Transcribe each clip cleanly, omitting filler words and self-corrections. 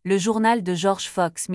Le journal de George Fox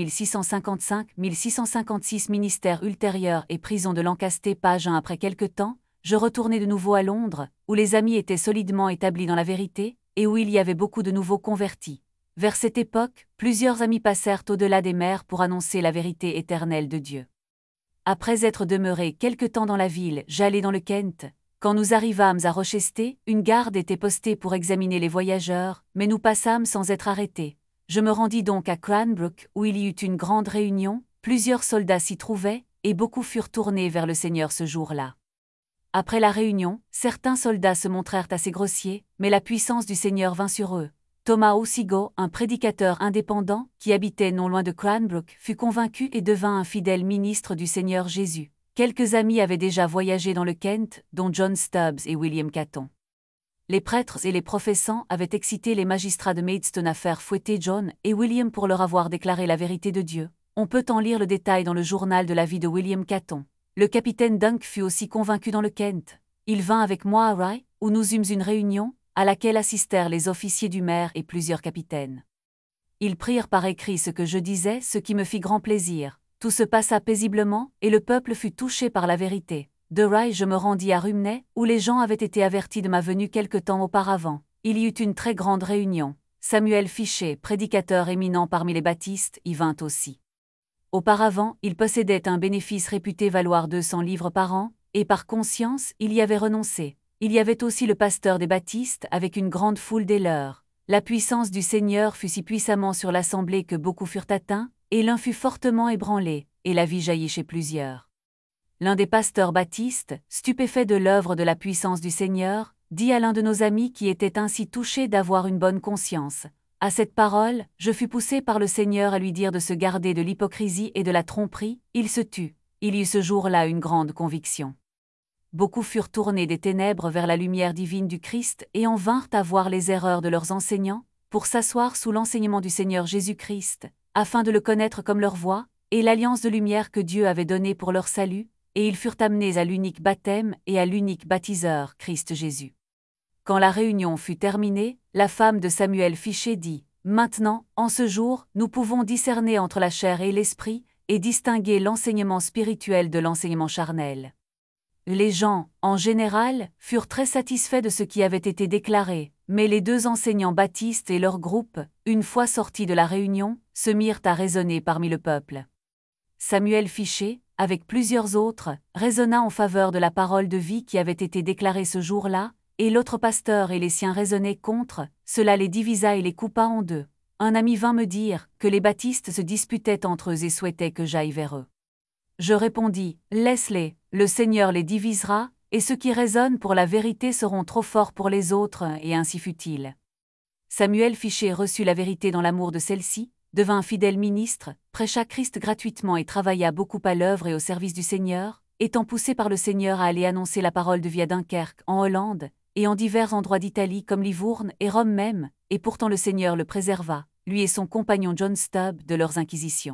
1655-1656 Ministère ultérieur et prison de Lancaster page 1 Après quelque temps, je retournai de nouveau à Londres, où les amis étaient solidement établis dans la vérité, et où il y avait beaucoup de nouveaux convertis. Vers cette époque, plusieurs amis passèrent au-delà des mers pour annoncer la vérité éternelle de Dieu. Après être demeuré quelque temps dans la ville, j'allai dans le Kent. Quand nous arrivâmes à Rochester, une garde était postée pour examiner les voyageurs, mais nous passâmes sans être arrêtés. Je me rendis donc à Cranbrook, où il y eut une grande réunion, plusieurs soldats s'y trouvaient, et beaucoup furent tournés vers le Seigneur ce jour-là. Après la réunion, certains soldats se montrèrent assez grossiers, mais la puissance du Seigneur vint sur eux. Thomas Osigo, un prédicateur indépendant, qui habitait non loin de Cranbrook, fut convaincu et devint un fidèle ministre du Seigneur Jésus. Quelques amis avaient déjà voyagé dans le Kent, dont John Stubbs et William Caton. Les prêtres et les professants avaient excité les magistrats de Maidstone à faire fouetter John et William pour leur avoir déclaré la vérité de Dieu. On peut en lire le détail dans le journal de la vie de William Caton. Le capitaine Dunk fut aussi convaincu dans le Kent. Il vint avec moi à Rye, où nous eûmes une réunion, à laquelle assistèrent les officiers du maire et plusieurs capitaines. Ils prirent par écrit ce que je disais, ce qui me fit grand plaisir. Tout se passa paisiblement, et le peuple fut touché par la vérité. De Rye je me rendis à Rumney, où les gens avaient été avertis de ma venue quelque temps auparavant. Il y eut une très grande réunion. Samuel Fichet, prédicateur éminent parmi les baptistes, y vint aussi. Auparavant, il possédait un bénéfice réputé valoir 200 livres par an, et par conscience, il y avait renoncé. Il y avait aussi le pasteur des baptistes avec une grande foule des leurs. La puissance du Seigneur fut si puissamment sur l'assemblée que beaucoup furent atteints, et l'un fut fortement ébranlé, et la vie jaillit chez plusieurs. L'un des pasteurs baptistes, stupéfait de l'œuvre de la puissance du Seigneur, dit à l'un de nos amis qui était ainsi touché d'avoir une bonne conscience. À cette parole, je fus poussé par le Seigneur à lui dire de se garder de l'hypocrisie et de la tromperie. Il se tut. Il y eut ce jour-là une grande conviction. Beaucoup furent tournés des ténèbres vers la lumière divine du Christ et en vinrent à voir les erreurs de leurs enseignants, pour s'asseoir sous l'enseignement du Seigneur Jésus-Christ, afin de le connaître comme leur voie, et l'alliance de lumière que Dieu avait donnée pour leur salut, et ils furent amenés à l'unique baptême et à l'unique baptiseur, Christ Jésus. Quand la réunion fut terminée, la femme de Samuel Fichet dit « Maintenant, en ce jour, nous pouvons discerner entre la chair et l'esprit, et distinguer l'enseignement spirituel de l'enseignement charnel. » Les gens, en général, furent très satisfaits de ce qui avait été déclaré, mais les deux enseignants baptistes et leur groupe, une fois sortis de la réunion, se mirent à raisonner parmi le peuple. Samuel Fichet, avec plusieurs autres, raisonna en faveur de la parole de vie qui avait été déclarée ce jour-là, et l'autre pasteur et les siens raisonnaient contre, cela les divisa et les coupa en deux. Un ami vint me dire que les baptistes se disputaient entre eux et souhaitaient que j'aille vers eux. Je répondis, laisse-les, le Seigneur les divisera, et ceux qui raisonnent pour la vérité seront trop forts pour les autres, et ainsi fut-il. Samuel Fichet reçut la vérité dans l'amour de celle-ci, devint un fidèle ministre, prêcha Christ gratuitement et travailla beaucoup à l'œuvre et au service du Seigneur, étant poussé par le Seigneur à aller annoncer la parole de vie à Dunkerque, en Hollande, et en divers endroits d'Italie comme Livourne et Rome même, et pourtant le Seigneur le préserva, lui et son compagnon John Stubbs, de leurs inquisitions.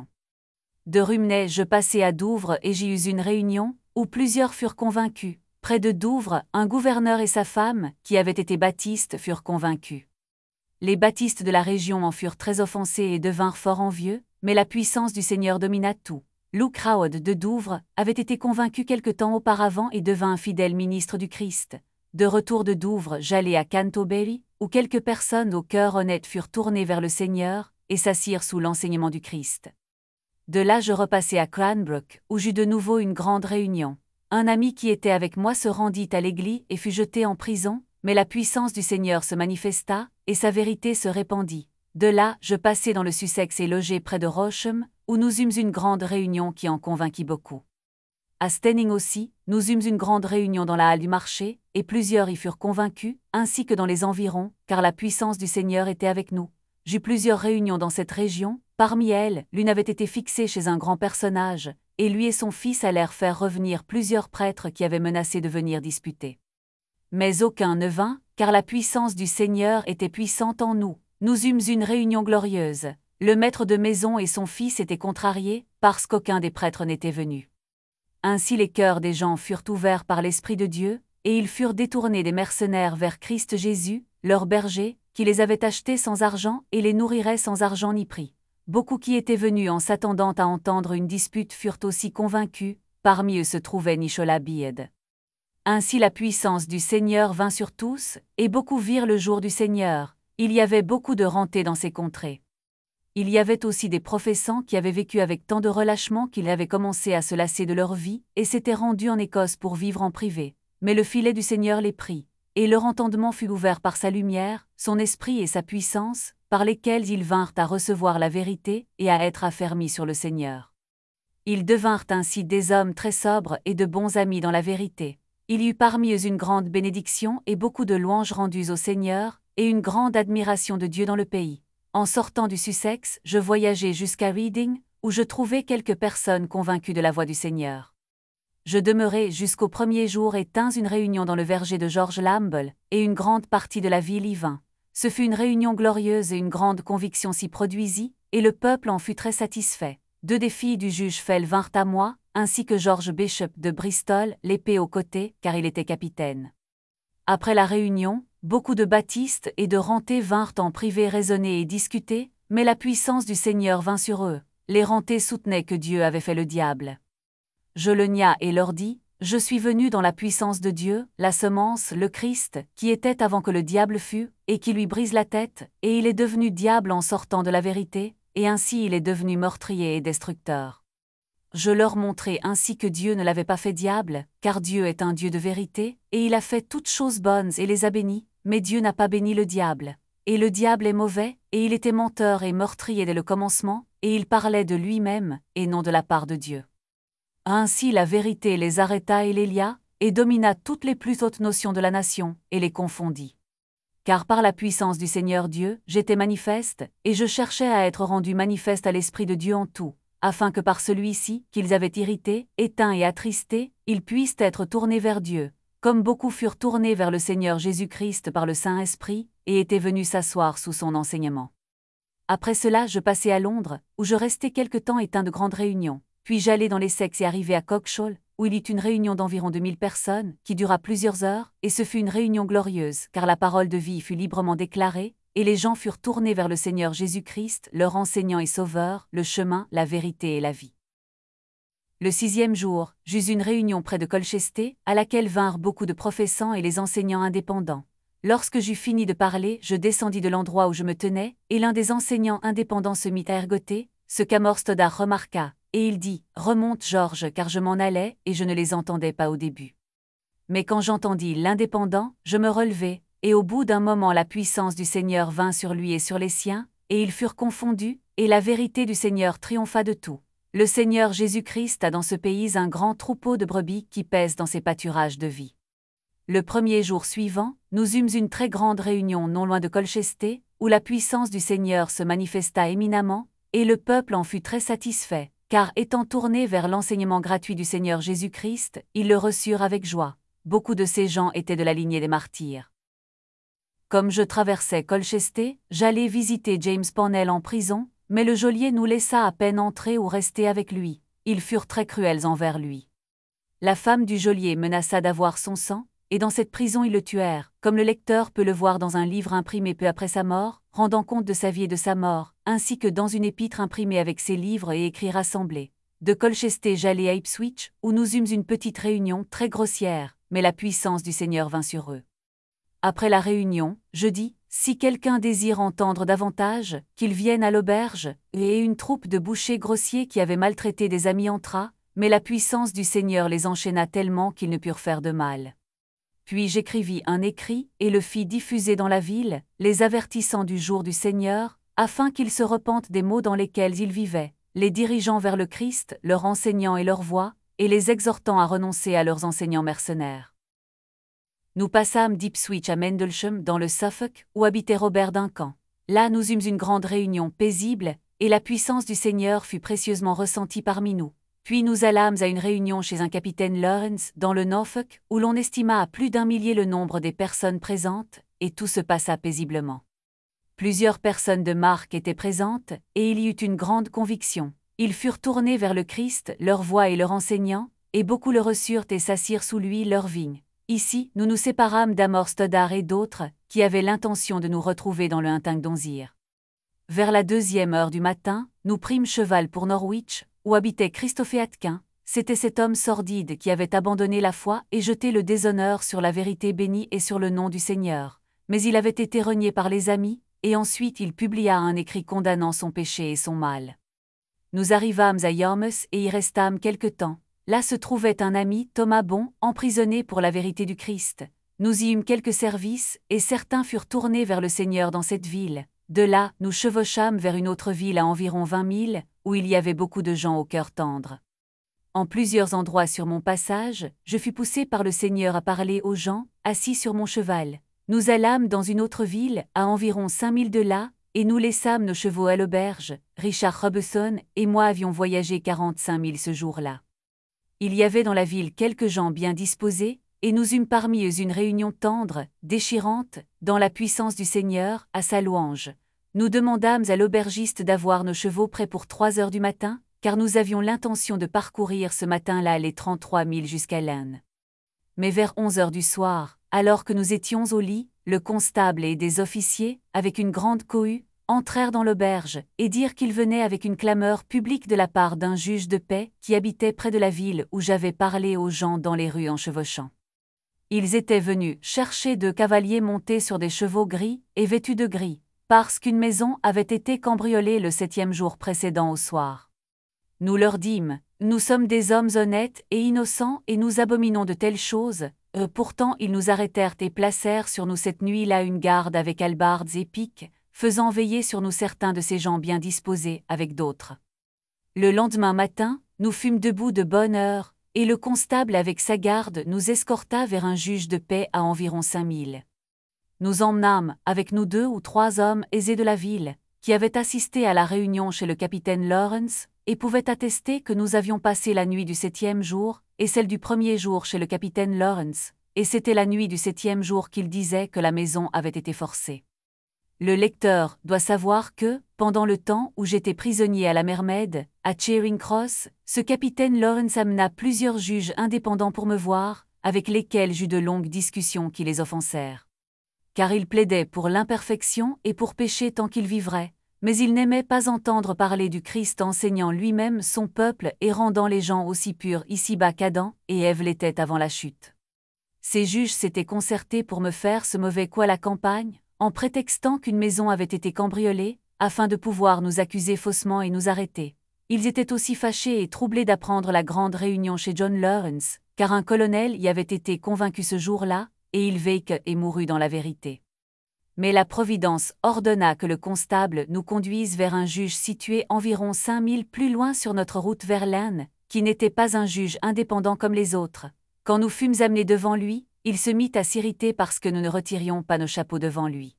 De Rumney je passai à Douvres et j'y eus une réunion, où plusieurs furent convaincus. Près de Douvres, un gouverneur et sa femme, qui avaient été baptistes, furent convaincus. Les baptistes de la région en furent très offensés et devinrent fort envieux, mais la puissance du Seigneur domina tout. Lou Crowd de Douvres avait été convaincu quelque temps auparavant et devint un fidèle ministre du Christ. De retour de Douvres, j'allai à Canterbury, où quelques personnes au cœur honnête furent tournées vers le Seigneur et s'assirent sous l'enseignement du Christ. De là je repassai à Cranbrook, où j'eus de nouveau une grande réunion. Un ami qui était avec moi se rendit à l'église et fut jeté en prison, mais la puissance du Seigneur se manifesta, et sa vérité se répandit. De là, je passai dans le Sussex et logeai près de Rocham, où nous eûmes une grande réunion qui en convainquit beaucoup. À Steyning aussi, nous eûmes une grande réunion dans la halle du marché, et plusieurs y furent convaincus, ainsi que dans les environs, car la puissance du Seigneur était avec nous. J'eus plusieurs réunions dans cette région, parmi elles, l'une avait été fixée chez un grand personnage, et lui et son fils allèrent faire revenir plusieurs prêtres qui avaient menacé de venir disputer. Mais aucun ne vint, car la puissance du Seigneur était puissante en nous. Nous eûmes une réunion glorieuse. Le maître de maison et son fils étaient contrariés, parce qu'aucun des prêtres n'était venu. Ainsi les cœurs des gens furent ouverts par l'Esprit de Dieu, et ils furent détournés des mercenaires vers Christ Jésus, leur berger, qui les avait achetés sans argent et les nourrirait sans argent ni prix. Beaucoup qui étaient venus en s'attendant à entendre une dispute furent aussi convaincus, parmi eux se trouvait Nicholabid. Ainsi la puissance du Seigneur vint sur tous, et beaucoup virent le jour du Seigneur. Il y avait beaucoup de rentés dans ces contrées. Il y avait aussi des professants qui avaient vécu avec tant de relâchement qu'ils avaient commencé à se lasser de leur vie, et s'étaient rendus en Écosse pour vivre en privé. Mais le filet du Seigneur les prit, et leur entendement fut ouvert par sa lumière, son esprit et sa puissance, par lesquels ils vinrent à recevoir la vérité et à être affermis sur le Seigneur. Ils devinrent ainsi des hommes très sobres et de bons amis dans la vérité. Il y eut parmi eux une grande bénédiction et beaucoup de louanges rendues au Seigneur, et une grande admiration de Dieu dans le pays. En sortant du Sussex, je voyageai jusqu'à Reading, où je trouvai quelques personnes convaincues de la voix du Seigneur. Je demeurai jusqu'au premier jour et tins une réunion dans le verger de George Lamble, et une grande partie de la ville y vint. Ce fut une réunion glorieuse et une grande conviction s'y produisit, et le peuple en fut très satisfait. 2 des filles du juge Fell vinrent à moi, ainsi que George Bishop de Bristol, l'épée au côté, car il était capitaine. Après la réunion, beaucoup de baptistes et de rentés vinrent en privé raisonner et discuter, mais la puissance du Seigneur vint sur eux. Les rentés soutenaient que Dieu avait fait le diable. Je le nia et leur dis, je suis venu dans la puissance de Dieu, la semence, le Christ, qui était avant que le diable fût, et qui lui brise la tête, et il est devenu diable en sortant de la vérité, et ainsi il est devenu meurtrier et destructeur. Je leur montrai ainsi que Dieu ne l'avait pas fait diable, car Dieu est un Dieu de vérité, et il a fait toutes choses bonnes et les a bénies, mais Dieu n'a pas béni le diable. Et le diable est mauvais, et il était menteur et meurtrier dès le commencement, et il parlait de lui-même, et non de la part de Dieu. Ainsi la vérité les arrêta et les lia, et domina toutes les plus hautes notions de la nation, et les confondit. Car par la puissance du Seigneur Dieu, j'étais manifeste, et je cherchais à être rendu manifeste à l'Esprit de Dieu en tout, afin que par celui-ci, qu'ils avaient irrité, éteint et attristé, ils puissent être tournés vers Dieu, comme beaucoup furent tournés vers le Seigneur Jésus-Christ par le Saint-Esprit, et étaient venus s'asseoir sous son enseignement. Après cela je passai à Londres, où je restai quelque temps et tins de grandes réunions. Puis j'allai dans l'Essex et arrivai à Coggeshall, où il y eut une réunion d'environ 2000 personnes, qui dura plusieurs heures, et ce fut une réunion glorieuse, car la parole de vie fut librement déclarée, et les gens furent tournés vers le Seigneur Jésus-Christ, leur enseignant et sauveur, le chemin, la vérité et la vie. Le 6e jour, j'eus une réunion près de Colchester, à laquelle vinrent beaucoup de professants et les enseignants indépendants. Lorsque j'eus fini de parler, je descendis de l'endroit où je me tenais, et l'un des enseignants indépendants se mit à ergoter, ce qu'Amor Stoddard remarqua, et il dit « Remonte Georges car je m'en allais et je ne les entendais pas au début. » Mais quand j'entendis l'indépendant, je me relevai, et au bout d'un moment la puissance du Seigneur vint sur lui et sur les siens, et ils furent confondus, et la vérité du Seigneur triompha de tout. Le Seigneur Jésus-Christ a dans ce pays un grand troupeau de brebis qui pèsent dans ses pâturages de vie. Le premier jour suivant, nous eûmes une très grande réunion non loin de Colchester, où la puissance du Seigneur se manifesta éminemment, et le peuple en fut très satisfait, car étant tourné vers l'enseignement gratuit du Seigneur Jésus-Christ, ils le reçurent avec joie. Beaucoup de ces gens étaient de la lignée des martyrs. Comme je traversais Colchester, j'allai visiter James Parnell en prison, mais le geôlier nous laissa à peine entrer ou rester avec lui. Ils furent très cruels envers lui. La femme du geôlier menaça d'avoir son sang, et dans cette prison ils le tuèrent, comme le lecteur peut le voir dans un livre imprimé peu après sa mort, rendant compte de sa vie et de sa mort, ainsi que dans une épître imprimée avec ses livres et écrits rassemblés. De Colchester j'allai à Ipswich, où nous eûmes une petite réunion très grossière, mais la puissance du Seigneur vint sur eux. Après la réunion, je dis, si quelqu'un désire entendre davantage, qu'il vienne à l'auberge, et une troupe de bouchers grossiers qui avaient maltraité des amis entra, mais la puissance du Seigneur les enchaîna tellement qu'ils ne purent faire de mal. Puis j'écrivis un écrit, et le fis diffuser dans la ville, les avertissant du jour du Seigneur, afin qu'ils se repentent des maux dans lesquels ils vivaient, les dirigeant vers le Christ, leur enseignant et leur voix, et les exhortant à renoncer à leurs enseignants mercenaires. Nous passâmes d'Ipswich à Mendlesham dans le Suffolk, où habitait Robert Duncan. Là nous eûmes une grande réunion paisible, et la puissance du Seigneur fut précieusement ressentie parmi nous. Puis nous allâmes à une réunion chez un capitaine Lawrence dans le Norfolk, où l'on estima à plus d'1 millier le nombre des personnes présentes, et tout se passa paisiblement. Plusieurs personnes de marque étaient présentes, et il y eut une grande conviction. Ils furent tournés vers le Christ, leur voix et leur enseignant, et beaucoup le reçurent et s'assirent sous lui leur vigne. Ici, nous nous séparâmes d'Amor Stoddard et d'autres, qui avaient l'intention de nous retrouver dans le Huntingdonshire. Vers la 2e heure du matin, nous prîmes cheval pour Norwich, où habitait Christophe Atkin. C'était cet homme sordide qui avait abandonné la foi et jeté le déshonneur sur la vérité bénie et sur le nom du Seigneur. Mais il avait été renié par les amis, et ensuite il publia un écrit condamnant son péché et son mal. Nous arrivâmes à Yarmouth et y restâmes quelque temps. Là se trouvait un ami, Thomas Bon, emprisonné pour la vérité du Christ. Nous y eûmes quelques services, et certains furent tournés vers le Seigneur dans cette ville. De là, nous chevauchâmes vers une autre ville à environ 20 milles, où il y avait beaucoup de gens au cœur tendre. En plusieurs endroits sur mon passage, je fus poussé par le Seigneur à parler aux gens, assis sur mon cheval. Nous allâmes dans une autre ville, à environ 5 milles de là, et nous laissâmes nos chevaux à l'auberge. Richard Robeson et moi avions voyagé 45 milles ce jour-là. Il y avait dans la ville quelques gens bien disposés, et nous eûmes parmi eux une réunion tendre, déchirante, dans la puissance du Seigneur, à sa louange. Nous demandâmes à l'aubergiste d'avoir nos chevaux prêts pour 3 heures du matin, car nous avions l'intention de parcourir ce matin-là les 33 milles jusqu'à Laon. Mais vers 11 heures du soir, alors que nous étions au lit, le constable et des officiers, avec une grande cohue, entrèrent dans l'auberge, et dirent qu'ils venaient avec une clameur publique de la part d'un juge de paix qui habitait près de la ville où j'avais parlé aux gens dans les rues en chevauchant. Ils étaient venus chercher 2 cavaliers montés sur des chevaux gris et vêtus de gris, parce qu'une maison avait été cambriolée le 7e jour précédent au soir. Nous leur dîmes, « Nous sommes des hommes honnêtes et innocents et nous abominons de telles choses. » Pourtant ils nous arrêtèrent et placèrent sur nous cette nuit-là une garde avec hallebardes et piques, faisant veiller sur nous certains de ces gens bien disposés avec d'autres. Le lendemain matin, nous fûmes debout de bonne heure, et le constable avec sa garde nous escorta vers un juge de paix à environ 5 milles. Nous emmenâmes avec nous 2 ou 3 hommes aisés de la ville, qui avaient assisté à la réunion chez le capitaine Lawrence, et pouvaient attester que nous avions passé la nuit du 7e jour, et celle du 1er jour chez le capitaine Lawrence, et c'était la nuit du 7e jour qu'il disait que la maison avait été forcée. Le lecteur doit savoir que, pendant le temps où j'étais prisonnier à la Mermaid, à Charing Cross, ce capitaine Lawrence amena plusieurs juges indépendants pour me voir, avec lesquels j'eus de longues discussions qui les offensèrent. Car il plaidait pour l'imperfection et pour pécher tant qu'il vivrait, mais il n'aimait pas entendre parler du Christ enseignant lui-même son peuple et rendant les gens aussi purs ici-bas qu'Adam et Ève l'étaient avant la chute. Ces juges s'étaient concertés pour me faire ce mauvais coup à la campagne, en prétextant qu'une maison avait été cambriolée, afin de pouvoir nous accuser faussement et nous arrêter. Ils étaient aussi fâchés et troublés d'apprendre la grande réunion chez John Lawrence, car un colonel y avait été convaincu ce jour-là, et il vécut et mourut dans la vérité. Mais la Providence ordonna que le constable nous conduise vers un juge situé environ 5 milles plus loin sur notre route vers Laon, qui n'était pas un juge indépendant comme les autres. Quand nous fûmes amenés devant lui, il se mit à s'irriter parce que nous ne retirions pas nos chapeaux devant lui.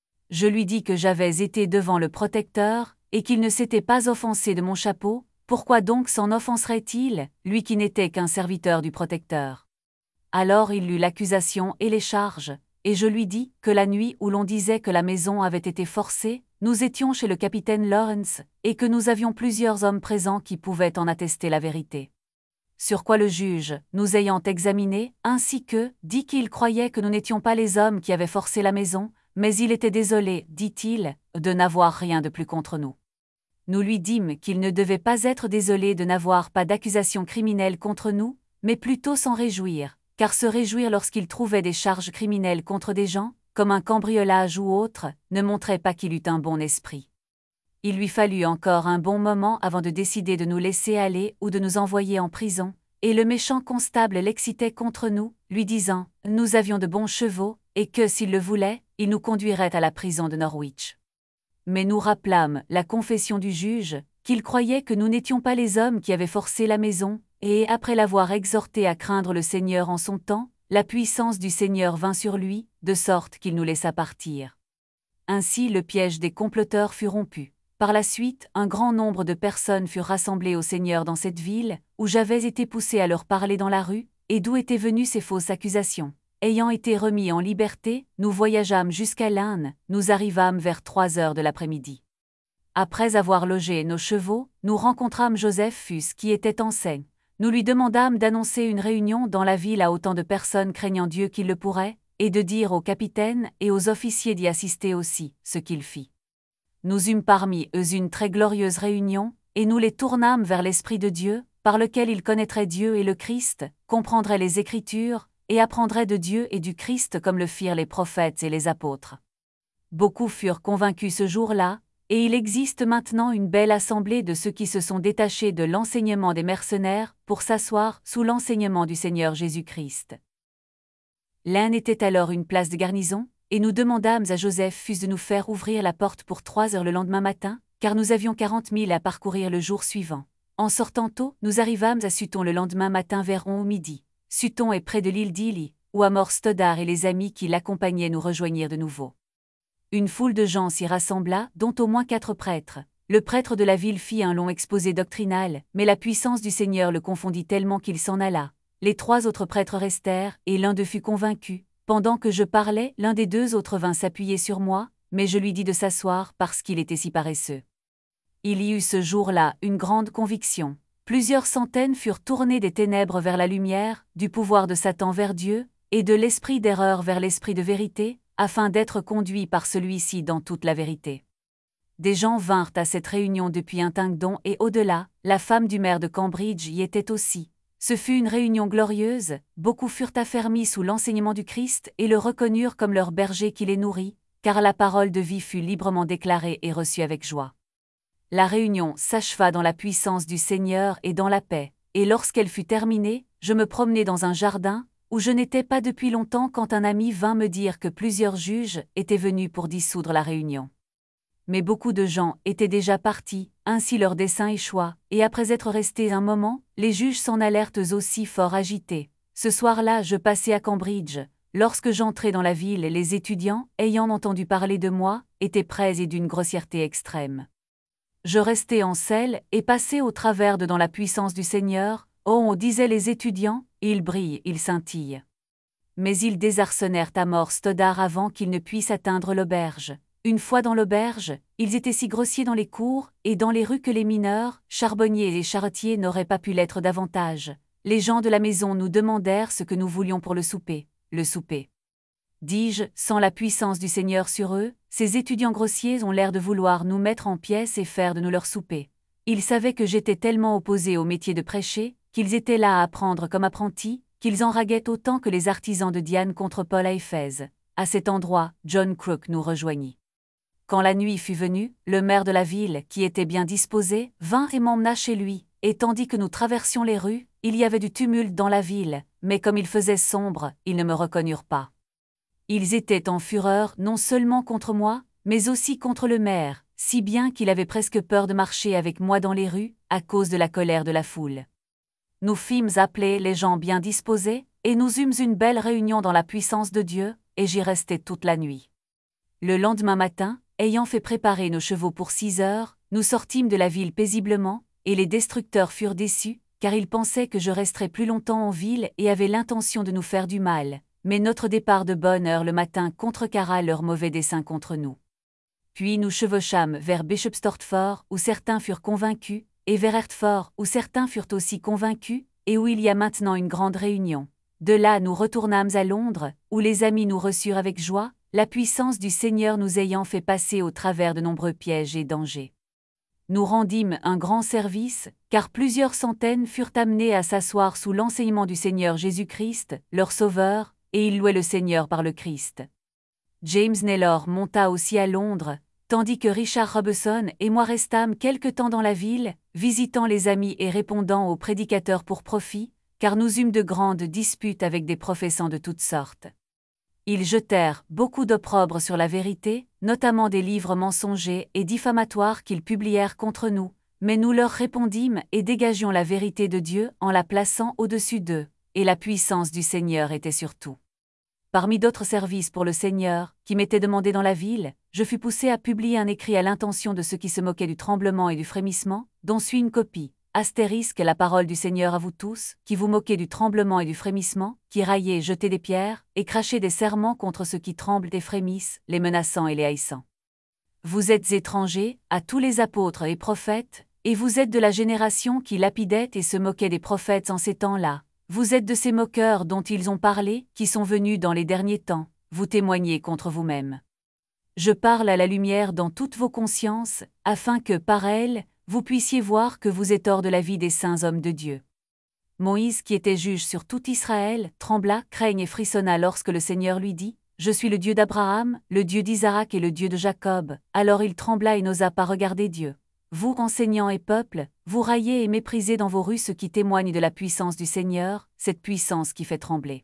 Je lui dis que j'avais été devant le protecteur, et qu'il ne s'était pas offensé de mon chapeau. Pourquoi donc s'en offenserait-il, lui qui n'était qu'un serviteur du protecteur? Alors il lut l'accusation et les charges, et je lui dis que la nuit où l'on disait que la maison avait été forcée, nous étions chez le capitaine Lawrence, et que nous avions plusieurs hommes présents qui pouvaient en attester la vérité. Sur quoi le juge, nous ayant examinés, ainsi que, dit qu'il croyait que nous n'étions pas les hommes qui avaient forcé la maison, mais il était désolé, dit-il, de n'avoir rien de plus contre nous. Nous lui dîmes qu'il ne devait pas être désolé de n'avoir pas d'accusation criminelle contre nous, mais plutôt s'en réjouir, car se réjouir lorsqu'il trouvait des charges criminelles contre des gens, comme un cambriolage ou autre, ne montrait pas qu'il eût un bon esprit. Il lui fallut encore un bon moment avant de décider de nous laisser aller ou de nous envoyer en prison, et le méchant constable l'excitait contre nous, lui disant « Nous avions de bons chevaux, et que, s'il le voulait, il nous conduirait à la prison de Norwich. » Mais nous rappelâmes la confession du juge, qu'il croyait que nous n'étions pas les hommes qui avaient forcé la maison, et après l'avoir exhorté à craindre le Seigneur en son temps, la puissance du Seigneur vint sur lui, de sorte qu'il nous laissa partir. Ainsi le piège des comploteurs fut rompu. Par la suite, un grand nombre de personnes furent rassemblées au Seigneur dans cette ville, où j'avais été poussé à leur parler dans la rue, et d'où étaient venues ces fausses accusations. Ayant été remis en liberté, nous voyageâmes jusqu'à Laon, nous arrivâmes vers 3 heures de l'après-midi. Après avoir logé nos chevaux, nous rencontrâmes Joseph Fus qui était enseigne. Nous lui demandâmes d'annoncer une réunion dans la ville à autant de personnes craignant Dieu qu'il le pourrait, et de dire au capitaine et aux officiers d'y assister aussi, ce qu'il fit. Nous eûmes parmi eux une très glorieuse réunion, et nous les tournâmes vers l'Esprit de Dieu, par lequel ils connaîtraient Dieu et le Christ, comprendraient les Écritures, et apprendraient de Dieu et du Christ comme le firent les prophètes et les apôtres. Beaucoup furent convaincus ce jour-là, et il existe maintenant une belle assemblée de ceux qui se sont détachés de l'enseignement des mercenaires pour s'asseoir sous l'enseignement du Seigneur Jésus-Christ. L'un était alors une place de garnison, et nous demandâmes à Joseph fût de nous faire ouvrir la porte pour 3 heures le lendemain matin, car nous avions 40 000 à parcourir le jour suivant. En sortant tôt, nous arrivâmes à Sutton le lendemain matin vers 11 midi. Sutton est près de l'île d'Ely, où Amor Stoddard et les amis qui l'accompagnaient nous rejoignirent de nouveau. Une foule de gens s'y rassembla, dont au moins 4 prêtres. Le prêtre de la ville fit un long exposé doctrinal, mais la puissance du Seigneur le confondit tellement qu'il s'en alla. Les 3 autres prêtres restèrent, et l'un d'eux fut convaincu. Pendant que je parlais, l'un des 2 autres vint s'appuyer sur moi, mais je lui dis de s'asseoir parce qu'il était si paresseux. Il y eut ce jour-là une grande conviction. Plusieurs centaines furent tournées des ténèbres vers la lumière, du pouvoir de Satan vers Dieu, et de l'esprit d'erreur vers l'esprit de vérité, afin d'être conduits par celui-ci dans toute la vérité. Des gens vinrent à cette réunion depuis Huntingdon et au-delà, la femme du maire de Cambridge y était aussi. Ce fut une réunion glorieuse, beaucoup furent affermis sous l'enseignement du Christ et le reconnurent comme leur berger qui les nourrit, car la parole de vie fut librement déclarée et reçue avec joie. La réunion s'acheva dans la puissance du Seigneur et dans la paix, et lorsqu'elle fut terminée, je me promenais dans un jardin, où je n'étais pas depuis longtemps quand un ami vint me dire que plusieurs juges étaient venus pour dissoudre la réunion. Mais beaucoup de gens étaient déjà partis, ainsi leur dessein échoua, et après être restés un moment, les juges s'en allèrent eux aussi fort agités. Ce soir-là je passais à Cambridge. Lorsque j'entrai dans la ville, les étudiants, ayant entendu parler de moi, étaient prêts et d'une grossièreté extrême. Je restai en selle et passai au travers de dans la puissance du Seigneur. Oh, disaient les étudiants, il brille, il scintille. Mais ils désarçonnèrent Amor Stoddard avant qu'ils ne puissent atteindre l'auberge. Une fois dans l'auberge, ils étaient si grossiers dans les cours et dans les rues que les mineurs, charbonniers et charretiers n'auraient pas pu l'être davantage. Les gens de la maison nous demandèrent ce que nous voulions pour le souper. Le souper. Dis-je, sans la puissance du Seigneur sur eux, ces étudiants grossiers ont l'air de vouloir nous mettre en pièces et faire de nous leur souper. Ils savaient que j'étais tellement opposé au métier de prêcher, qu'ils étaient là à apprendre comme apprentis, qu'ils en raguaient autant que les artisans de Diane contre Paul à Éphèse. À cet endroit, John Crook nous rejoignit. Quand la nuit fut venue, le maire de la ville, qui était bien disposé, vint et m'emmena chez lui, et tandis que nous traversions les rues, il y avait du tumulte dans la ville, mais comme il faisait sombre, ils ne me reconnurent pas. Ils étaient en fureur non seulement contre moi, mais aussi contre le maire, si bien qu'il avait presque peur de marcher avec moi dans les rues, à cause de la colère de la foule. Nous fîmes appeler les gens bien disposés, et nous eûmes une belle réunion dans la puissance de Dieu, et j'y restai toute la nuit. Le lendemain matin, ayant fait préparer nos chevaux pour 6 heures, nous sortîmes de la ville paisiblement, et les destructeurs furent déçus, car ils pensaient que je resterais plus longtemps en ville et avaient l'intention de nous faire du mal. Mais notre départ de bonne heure le matin contrecarra leurs mauvais desseins contre nous. Puis nous chevauchâmes vers Bishop Stortford, où certains furent convaincus, et vers Hertford, où certains furent aussi convaincus, et où il y a maintenant une grande réunion. De là nous retournâmes à Londres, où les amis nous reçurent avec joie, la puissance du Seigneur nous ayant fait passer au travers de nombreux pièges et dangers. Nous rendîmes un grand service, car plusieurs centaines furent amenés à s'asseoir sous l'enseignement du Seigneur Jésus-Christ, leur Sauveur, et ils louaient le Seigneur par le Christ. James Naylor monta aussi à Londres, tandis que Richard Robeson et moi restâmes quelque temps dans la ville, visitant les amis et répondant aux prédicateurs pour profit, car nous eûmes de grandes disputes avec des professants de toutes sortes. Ils jetèrent beaucoup d'opprobre sur la vérité, notamment des livres mensongers et diffamatoires qu'ils publièrent contre nous, mais nous leur répondîmes et dégagions la vérité de Dieu en la plaçant au-dessus d'eux, et la puissance du Seigneur était sur tout. Parmi d'autres services pour le Seigneur, qui m'étaient demandés dans la ville, je fus poussé à publier un écrit à l'intention de ceux qui se moquaient du tremblement et du frémissement, dont suit une copie. Astérisque la parole du Seigneur à vous tous, qui vous moquez du tremblement et du frémissement, qui raillez et jetez des pierres, et crachez des serments contre ceux qui tremblent et frémissent, les menaçant et les haïssant. Vous êtes étrangers, à tous les apôtres et prophètes, et vous êtes de la génération qui lapidait et se moquait des prophètes en ces temps-là. Vous êtes de ces moqueurs dont ils ont parlé, qui sont venus dans les derniers temps, vous témoignez contre vous-même. Je parle à la lumière dans toutes vos consciences, afin que, par elle, vous puissiez voir que vous êtes hors de la vie des saints hommes de Dieu. Moïse, qui était juge sur tout Israël, trembla, craigne et frissonna lorsque le Seigneur lui dit « Je suis le Dieu d'Abraham, le Dieu d'Isaac et le Dieu de Jacob ». Alors il trembla et n'osa pas regarder Dieu. Vous, enseignants et peuple, vous raillez et méprisez dans vos rues ce qui témoigne de la puissance du Seigneur, cette puissance qui fait trembler.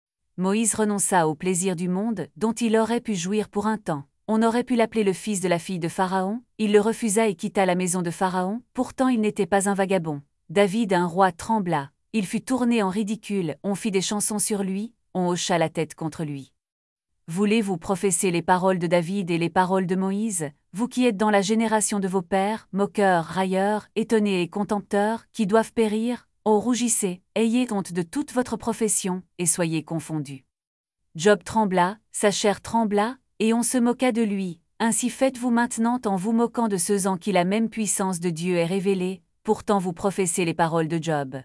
Moïse renonça au plaisir du monde, dont il aurait pu jouir pour un temps. On aurait pu l'appeler le fils de la fille de Pharaon, il le refusa et quitta la maison de Pharaon, pourtant il n'était pas un vagabond. David, un roi, trembla, il fut tourné en ridicule, on fit des chansons sur lui, on hocha la tête contre lui. Voulez-vous professer les paroles de David et les paroles de Moïse, vous qui êtes dans la génération de vos pères, moqueurs, railleurs, étonnés et contempteurs, qui doivent périr? Oh, rougissez, ayez honte de toute votre profession, et soyez confondus. Job trembla, sa chair trembla, et on se moqua de lui. Ainsi faites-vous maintenant en vous moquant de ceux en qui la même puissance de Dieu est révélée, pourtant vous professez les paroles de Job.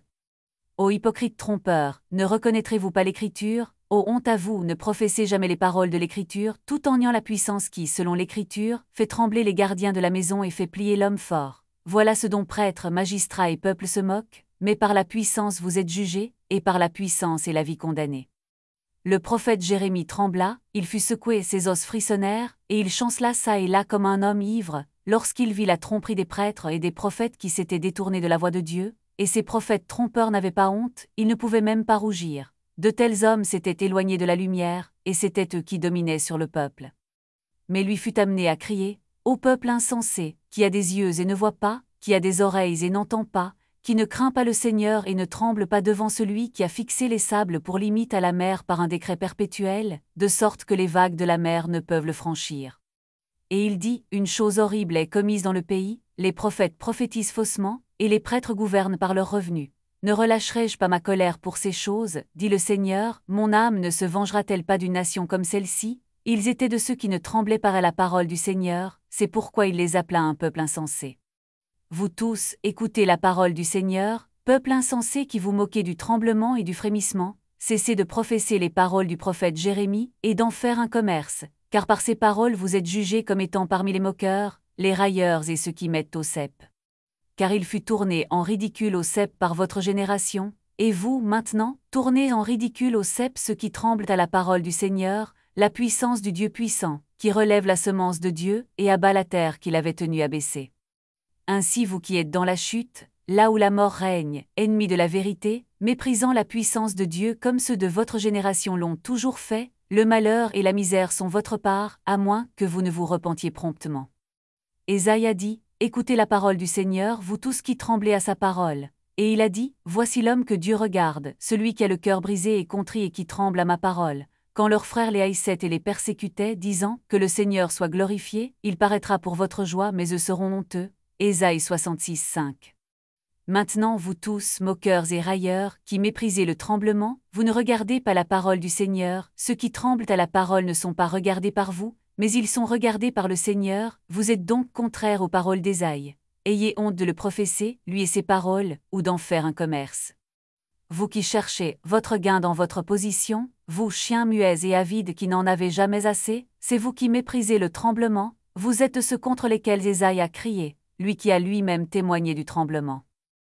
Ô hypocrite trompeur, ne reconnaîtrez-vous pas l'Écriture? Ô honte à vous, ne professez jamais les paroles de l'Écriture, tout en niant la puissance qui, selon l'Écriture, fait trembler les gardiens de la maison et fait plier l'homme fort. Voilà ce dont prêtres, magistrats et peuple se moquent, mais par la puissance vous êtes jugés, et par la puissance est la vie condamnée. Le prophète Jérémie trembla, il fut secoué, ses os frissonnèrent, et il chancela çà et là comme un homme ivre, lorsqu'il vit la tromperie des prêtres et des prophètes qui s'étaient détournés de la voie de Dieu, et ces prophètes trompeurs n'avaient pas honte, ils ne pouvaient même pas rougir. De tels hommes s'étaient éloignés de la lumière, et c'étaient eux qui dominaient sur le peuple. Mais lui fut amené à crier, « Ô peuple insensé, qui a des yeux et ne voit pas, qui a des oreilles et n'entend pas, qui ne craint pas le Seigneur et ne tremble pas devant celui qui a fixé les sables pour limite à la mer par un décret perpétuel, de sorte que les vagues de la mer ne peuvent le franchir. » Et il dit, « Une chose horrible est commise dans le pays, les prophètes prophétisent faussement, et les prêtres gouvernent par leurs revenus. Ne relâcherai-je pas ma colère pour ces choses, dit le Seigneur, mon âme ne se vengera-t-elle pas d'une nation comme celle-ci? Ils étaient de ceux qui ne tremblaient pas à la parole du Seigneur, c'est pourquoi il les appela un peuple insensé. Vous tous, écoutez la parole du Seigneur, peuple insensé qui vous moquez du tremblement et du frémissement, cessez de professer les paroles du prophète Jérémie, et d'en faire un commerce, car par ces paroles vous êtes jugés comme étant parmi les moqueurs, les railleurs et ceux qui mettent au cep. Car il fut tourné en ridicule au cep par votre génération, et vous, maintenant, tournez en ridicule au cep ceux qui tremblent à la parole du Seigneur, la puissance du Dieu puissant, qui relève la semence de Dieu et abat la terre qu'il avait tenue abaissée. Ainsi vous qui êtes dans la chute, là où la mort règne, ennemis de la vérité, méprisant la puissance de Dieu comme ceux de votre génération l'ont toujours fait, le malheur et la misère sont votre part, à moins que vous ne vous repentiez promptement. Ésaïe a dit, écoutez la parole du Seigneur, vous tous qui tremblez à sa parole. Et il a dit, voici l'homme que Dieu regarde, celui qui a le cœur brisé et contrit et qui tremble à ma parole. Quand leurs frères les haïssaient et les persécutaient, disant, que le Seigneur soit glorifié, il paraîtra pour votre joie, mais eux seront honteux. Ésaïe 66, 5. Maintenant vous tous, moqueurs et railleurs, qui méprisez le tremblement, vous ne regardez pas la parole du Seigneur, ceux qui tremblent à la parole ne sont pas regardés par vous, mais ils sont regardés par le Seigneur, vous êtes donc contraires aux paroles d'Ésaïe. Ayez honte de le professer, lui et ses paroles, ou d'en faire un commerce. Vous qui cherchez votre gain dans votre position, vous chiens muets et avides qui n'en avez jamais assez, c'est vous qui méprisez le tremblement, vous êtes ceux contre lesquels Ésaïe a crié, lui qui a lui-même témoigné du tremblement.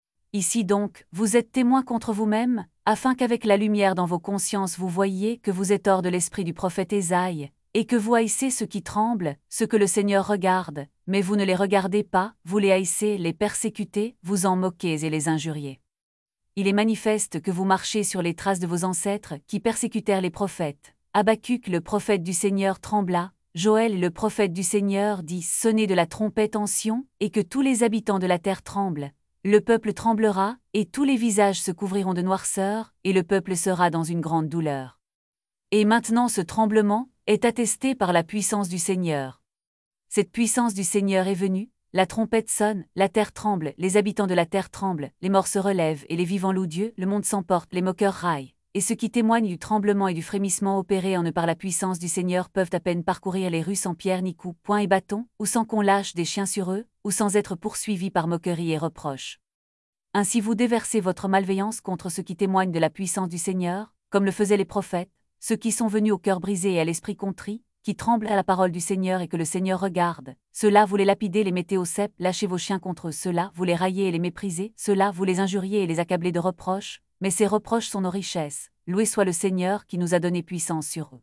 Ici donc, vous êtes témoins contre vous-même, afin qu'avec la lumière dans vos consciences vous voyiez que vous êtes hors de l'esprit du prophète Ésaïe, et que vous haïssez ceux qui tremblent, ceux que le Seigneur regarde, mais vous ne les regardez pas, vous les haïssez, les persécutez, vous en moquez et les injuriez. Il est manifeste que vous marchez sur les traces de vos ancêtres, qui persécutèrent les prophètes. Habacuc le prophète du Seigneur trembla, Joël le prophète du Seigneur dit « Sonnez de la trompette en Sion, et que tous les habitants de la terre tremblent. Le peuple tremblera, et tous les visages se couvriront de noirceur, et le peuple sera dans une grande douleur. » Et maintenant ce tremblement est attesté par la puissance du Seigneur. Cette puissance du Seigneur est venue, la trompette sonne, la terre tremble, les habitants de la terre tremblent, les morts se relèvent et les vivants louent Dieu, le monde s'emporte, les moqueurs raillent. Et ceux qui témoignent du tremblement et du frémissement opérés en eux par la puissance du Seigneur peuvent à peine parcourir les rues sans pierre ni coups, poing et bâton, ou sans qu'on lâche des chiens sur eux, ou sans être poursuivis par moquerie et reproches. Ainsi vous déversez votre malveillance contre ceux qui témoignent de la puissance du Seigneur, comme le faisaient les prophètes, ceux qui sont venus au cœur brisé et à l'esprit contrit, qui tremblent à la parole du Seigneur et que le Seigneur regarde. Ceux-là, vous les lapidez, les mettez au cep, lâchez vos chiens contre eux. Ceux-là, vous les raillez et les méprisez. Ceux-là, vous les injuriez et les accablez de reproches. Mais ces reproches sont nos richesses. Loué soit le Seigneur qui nous a donné puissance sur eux.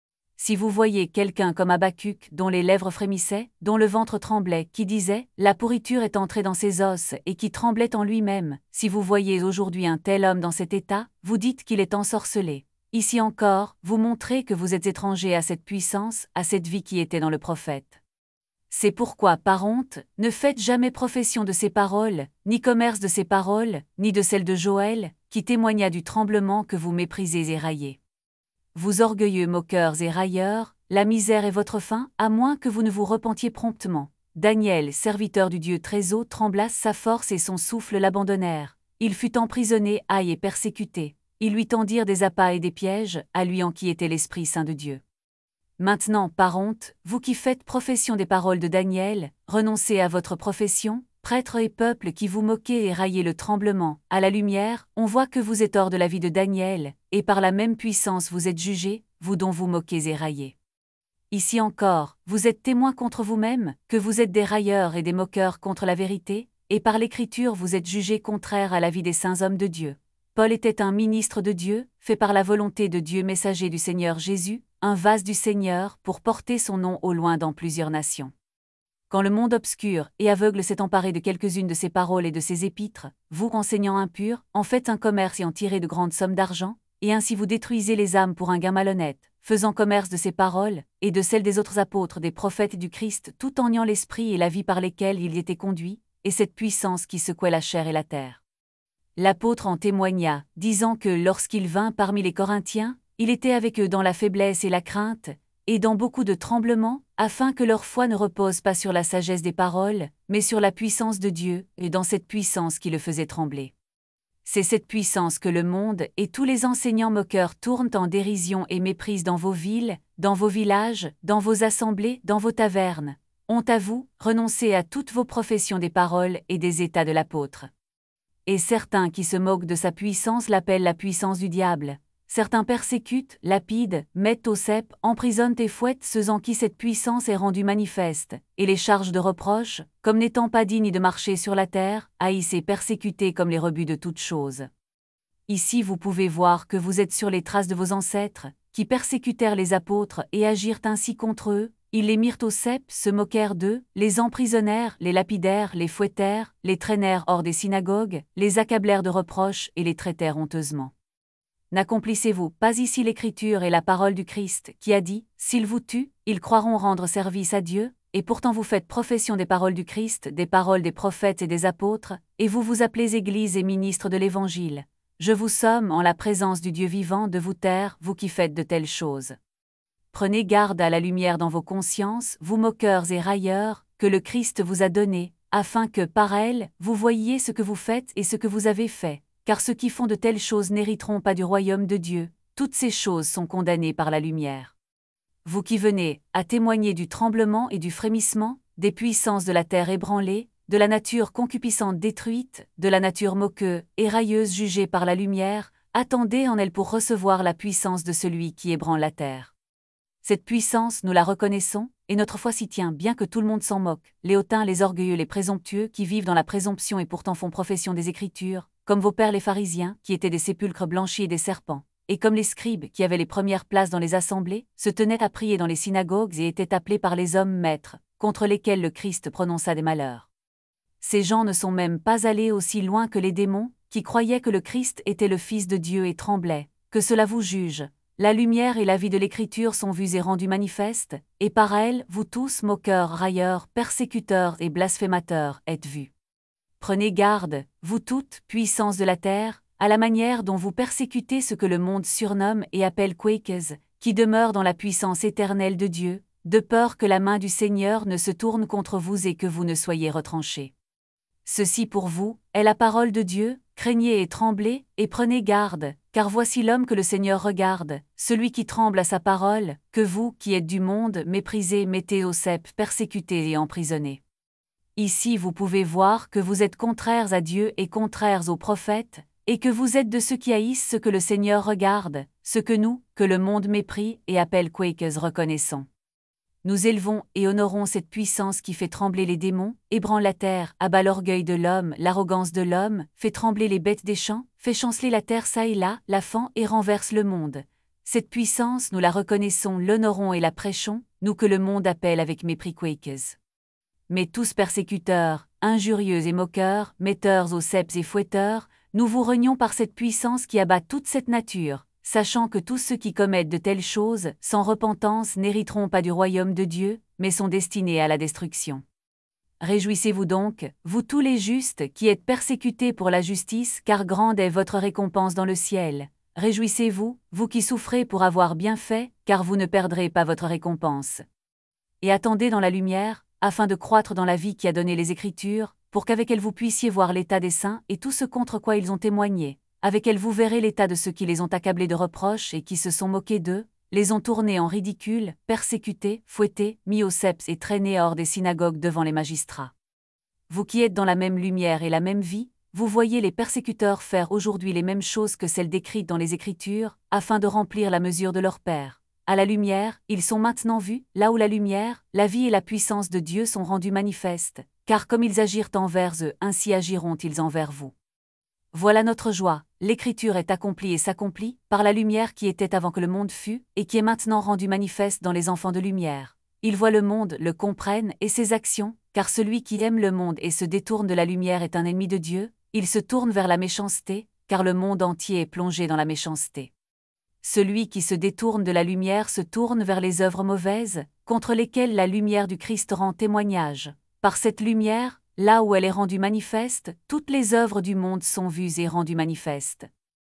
Si vous voyez quelqu'un comme Habacuc, dont les lèvres frémissaient, dont le ventre tremblait, qui disait « La pourriture est entrée dans ses os » et qui tremblait en lui-même, si vous voyez aujourd'hui un tel homme dans cet état, vous dites qu'il est ensorcelé. Ici encore, vous montrez que vous êtes étranger à cette puissance, à cette vie qui était dans le prophète. C'est pourquoi, par honte, ne faites jamais profession de ces paroles, ni commerce de ces paroles, ni de celles de Joël, qui témoigna du tremblement que vous méprisez et raillez. Vous orgueilleux moqueurs et railleurs, la misère est votre fin, à moins que vous ne vous repentiez promptement. Daniel, serviteur du Dieu très haut, trembla, sa force et son souffle l'abandonnèrent. Il fut emprisonné, et persécuté. Ils lui tendirent des appâts et des pièges, à lui en qui était l'Esprit Saint de Dieu. Maintenant, par honte, vous qui faites profession des paroles de Daniel, renoncez à votre profession, prêtres et peuples qui vous moquez et raillez le tremblement. À la lumière, on voit que vous êtes hors de la vie de Daniel, et par la même puissance vous êtes jugés, vous dont vous moquez et raillez. Ici encore, vous êtes témoins contre vous-même, que vous êtes des railleurs et des moqueurs contre la vérité, et par l'Écriture vous êtes jugés contraires à la vie des saints hommes de Dieu. Paul était un ministre de Dieu, fait par la volonté de Dieu messager du Seigneur Jésus, un vase du Seigneur pour porter son nom au loin dans plusieurs nations. Quand le monde obscur et aveugle s'est emparé de quelques-unes de ses paroles et de ses épîtres, vous, enseignants impurs, en faites un commerce et en tirez de grandes sommes d'argent, et ainsi vous détruisez les âmes pour un gain malhonnête, faisant commerce de ces paroles, et de celles des autres apôtres, des prophètes et du Christ, tout en niant l'esprit et la vie par lesquels il y était conduit, et cette puissance qui secouait la chair et la terre. L'apôtre en témoigna, disant que lorsqu'il vint parmi les Corinthiens, il était avec eux dans la faiblesse et la crainte, et dans beaucoup de tremblements, afin que leur foi ne repose pas sur la sagesse des paroles, mais sur la puissance de Dieu, et dans cette puissance qui le faisait trembler. C'est cette puissance que le monde et tous les enseignants moqueurs tournent en dérision et méprisent dans vos villes, dans vos villages, dans vos assemblées, dans vos tavernes. Honte à vous, renoncez à toutes vos professions des paroles et des états de l'apôtre. Et certains qui se moquent de sa puissance l'appellent la puissance du diable. Certains persécutent, lapident, mettent au cep, emprisonnent et fouettent ceux en qui cette puissance est rendue manifeste, et les chargent de reproches, comme n'étant pas dignes de marcher sur la terre, haïssent et persécutés comme les rebuts de toutes choses. Ici vous pouvez voir que vous êtes sur les traces de vos ancêtres, qui persécutèrent les apôtres et agirent ainsi contre eux. Ils les mirent au cep, se moquèrent d'eux, les emprisonnèrent, les lapidèrent, les fouettèrent, les traînèrent hors des synagogues, les accablèrent de reproches et les traitèrent honteusement. N'accomplissez-vous pas ici l'Écriture et la parole du Christ, qui a dit « S'ils vous tuent, ils croiront rendre service à Dieu », et pourtant vous faites profession des paroles du Christ, des paroles des prophètes et des apôtres, et vous vous appelez Église et ministres de l'Évangile. Je vous somme, en la présence du Dieu vivant, de vous taire, vous qui faites de telles choses. Prenez garde à la lumière dans vos consciences, vous moqueurs et railleurs, que le Christ vous a donnée, afin que, par elle, vous voyiez ce que vous faites et ce que vous avez fait. Car ceux qui font de telles choses n'hériteront pas du royaume de Dieu, toutes ces choses sont condamnées par la lumière. Vous qui venez, à témoigner du tremblement et du frémissement, des puissances de la terre ébranlée, de la nature concupiscente détruite, de la nature moqueuse et railleuse jugée par la lumière, attendez en elle pour recevoir la puissance de celui qui ébranle la terre. Cette puissance, nous la reconnaissons, et notre foi s'y tient bien que tout le monde s'en moque, les hautains, les orgueilleux, les présomptueux qui vivent dans la présomption et pourtant font profession des Écritures, comme vos pères les pharisiens, qui étaient des sépulcres blanchis et des serpents, et comme les scribes qui avaient les premières places dans les assemblées, se tenaient à prier dans les synagogues et étaient appelés par les hommes maîtres, contre lesquels le Christ prononça des malheurs. Ces gens ne sont même pas allés aussi loin que les démons, qui croyaient que le Christ était le Fils de Dieu et tremblaient, que cela vous juge. La lumière et la vie de l'Écriture sont vues et rendues manifestes, et par elles, vous tous, moqueurs, railleurs, persécuteurs et blasphémateurs, êtes vus. Prenez garde, vous toutes, puissances de la terre, à la manière dont vous persécutez ce que le monde surnomme et appelle Quakes, qui demeurent dans la puissance éternelle de Dieu, de peur que la main du Seigneur ne se tourne contre vous et que vous ne soyez retranchés. Ceci pour vous est la parole de Dieu, craignez et tremblez, et prenez garde, car voici l'homme que le Seigneur regarde, celui qui tremble à sa parole, que vous, qui êtes du monde, méprisez, mettez au cep, persécutés et emprisonnés. Ici vous pouvez voir que vous êtes contraires à Dieu et contraires aux prophètes, et que vous êtes de ceux qui haïssent ce que le Seigneur regarde, ce que nous, que le monde méprise et appelle Quakes reconnaissons. Nous élevons et honorons cette puissance qui fait trembler les démons, ébranle la terre, abat l'orgueil de l'homme, l'arrogance de l'homme, fait trembler les bêtes des champs, fait chanceler la terre çà et là, la fend et renverse le monde. Cette puissance, nous la reconnaissons, l'honorons et la prêchons, nous que le monde appelle avec mépris Quakers. Mais tous persécuteurs, injurieux et moqueurs, metteurs aux ceps et fouetteurs, nous vous renions par cette puissance qui abat toute cette nature, sachant que tous ceux qui commettent de telles choses, sans repentance, n'hériteront pas du royaume de Dieu, mais sont destinés à la destruction. Réjouissez-vous donc, vous tous les justes, qui êtes persécutés pour la justice, car grande est votre récompense dans le ciel. Réjouissez-vous, vous qui souffrez pour avoir bien fait, car vous ne perdrez pas votre récompense. Et attendez dans la lumière, afin de croître dans la vie qui a donné les Écritures, pour qu'avec elle vous puissiez voir l'état des saints et tout ce contre quoi ils ont témoigné. Avec elle vous verrez l'état de ceux qui les ont accablés de reproches et qui se sont moqués d'eux, les ont tournés en ridicule, persécutés, fouettés, mis aux ceps et traînés hors des synagogues devant les magistrats. Vous qui êtes dans la même lumière et la même vie, vous voyez les persécuteurs faire aujourd'hui les mêmes choses que celles décrites dans les Écritures, afin de remplir la mesure de leur Père. À la lumière, ils sont maintenant vus, là où la lumière, la vie et la puissance de Dieu sont rendues manifestes, car comme ils agirent envers eux, ainsi agiront-ils envers vous. Voilà notre joie, l'Écriture est accomplie et s'accomplit, par la lumière qui était avant que le monde fût, et qui est maintenant rendue manifeste dans les enfants de lumière. Ils voient le monde, le comprennent, et ses actions, car celui qui aime le monde et se détourne de la lumière est un ennemi de Dieu, il se tourne vers la méchanceté, car le monde entier est plongé dans la méchanceté. Celui qui se détourne de la lumière se tourne vers les œuvres mauvaises, contre lesquelles la lumière du Christ rend témoignage. Par cette lumière, là où elle est rendue manifeste, toutes les œuvres du monde sont vues et rendues manifestes.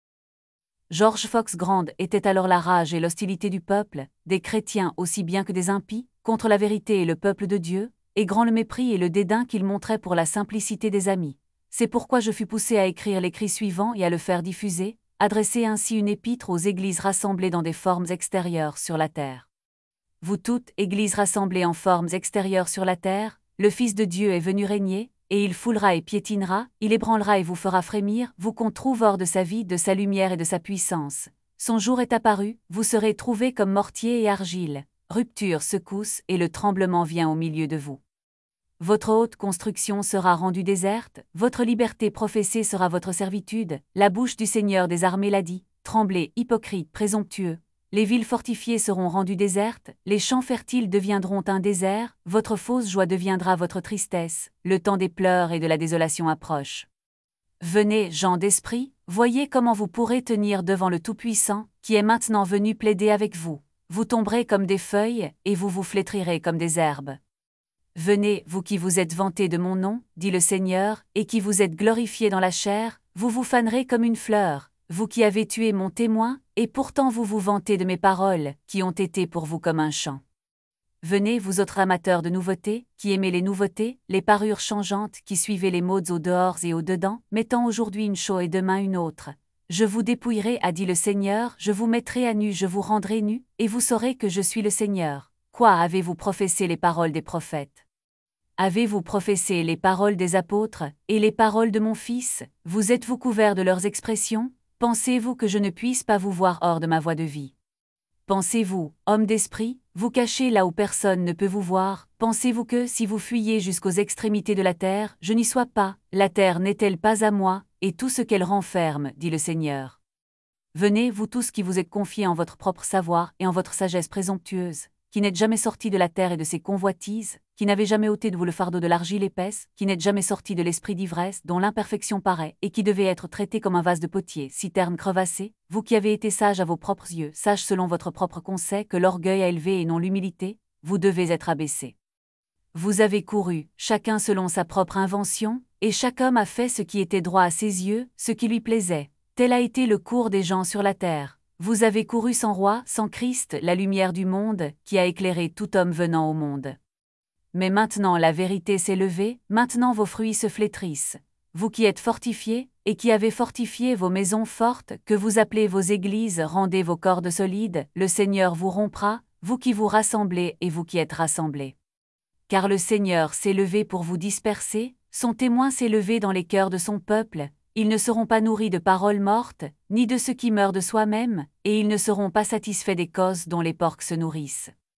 George Fox Grande était alors la rage et l'hostilité du peuple, des chrétiens aussi bien que des impies, contre la vérité et le peuple de Dieu, et grand le mépris et le dédain qu'il montrait pour la simplicité des amis. C'est pourquoi je fus poussé à écrire l'écrit suivant et à le faire diffuser, adresser ainsi une épître aux églises rassemblées dans des formes extérieures sur la terre. Vous toutes, églises rassemblées en formes extérieures sur la terre, le Fils de Dieu est venu régner, et il foulera et piétinera, il ébranlera et vous fera frémir, vous qu'on trouve hors de sa vie, de sa lumière et de sa puissance. Son jour est apparu, vous serez trouvés comme mortier et argile, rupture, secousse, et le tremblement vient au milieu de vous. Votre haute construction sera rendue déserte, votre liberté professée sera votre servitude, la bouche du Seigneur des armées l'a dit, tremblez, hypocrites, présomptueux. Les villes fortifiées seront rendues désertes, les champs fertiles deviendront un désert, votre fausse joie deviendra votre tristesse, le temps des pleurs et de la désolation approche. Venez, gens d'esprit, voyez comment vous pourrez tenir devant le Tout-Puissant, qui est maintenant venu plaider avec vous. Vous tomberez comme des feuilles, et vous vous flétrirez comme des herbes. Venez, vous qui vous êtes vantés de mon nom, dit le Seigneur, et qui vous êtes glorifiés dans la chair, vous vous fanerez comme une fleur, vous qui avez tué mon témoin, et pourtant vous vous vantez de mes paroles, qui ont été pour vous comme un chant. Venez, vous autres amateurs de nouveautés, qui aimez les nouveautés, les parures changeantes, qui suivez les modes au dehors et au dedans, mettant aujourd'hui une chose et demain une autre. Je vous dépouillerai, a dit le Seigneur, je vous mettrai à nu, je vous rendrai nu, et vous saurez que je suis le Seigneur. Quoi avez-vous professé les paroles des prophètes? Avez-vous professé les paroles des apôtres, et les paroles de mon Fils? Vous êtes-vous couverts de leurs expressions? Pensez-vous que je ne puisse pas vous voir hors de ma voie de vie? Pensez-vous, homme d'esprit, vous cachez là où personne ne peut vous voir? Pensez-vous que, si vous fuyez jusqu'aux extrémités de la terre, je n'y sois pas? La terre n'est-elle pas à moi, et tout ce qu'elle renferme, dit le Seigneur. Venez, vous tous qui vous êtes confiés en votre propre savoir et en votre sagesse présomptueuse, qui n'êtes jamais sortis de la terre et de ses convoitises, qui n'avez jamais ôté de vous le fardeau de l'argile épaisse, qui n'êtes jamais sortis de l'esprit d'ivresse dont l'imperfection paraît, et qui devez être traité comme un vase de potier, citerne crevassée, vous qui avez été sages à vos propres yeux, sages selon votre propre conseil que l'orgueil a élevé et non l'humilité, vous devez être abaissés. Vous avez couru, chacun selon sa propre invention, et chaque homme a fait ce qui était droit à ses yeux, ce qui lui plaisait. Tel a été le cours des gens sur la terre. Vous avez couru sans roi, sans Christ, la lumière du monde, qui a éclairé tout homme venant au monde. Mais maintenant la vérité s'est levée, maintenant vos fruits se flétrissent. Vous qui êtes fortifiés, et qui avez fortifié vos maisons fortes, que vous appelez vos églises, rendez vos cordes solides, le Seigneur vous rompra, vous qui vous rassemblez et vous qui êtes rassemblés. Car le Seigneur s'est levé pour vous disperser, son témoin s'est levé dans les cœurs de son peuple, ils ne seront pas nourris de paroles mortes, ni de ce qui meurt de soi-même, et ils ne seront pas satisfaits des causes dont les porcs se nourrissent.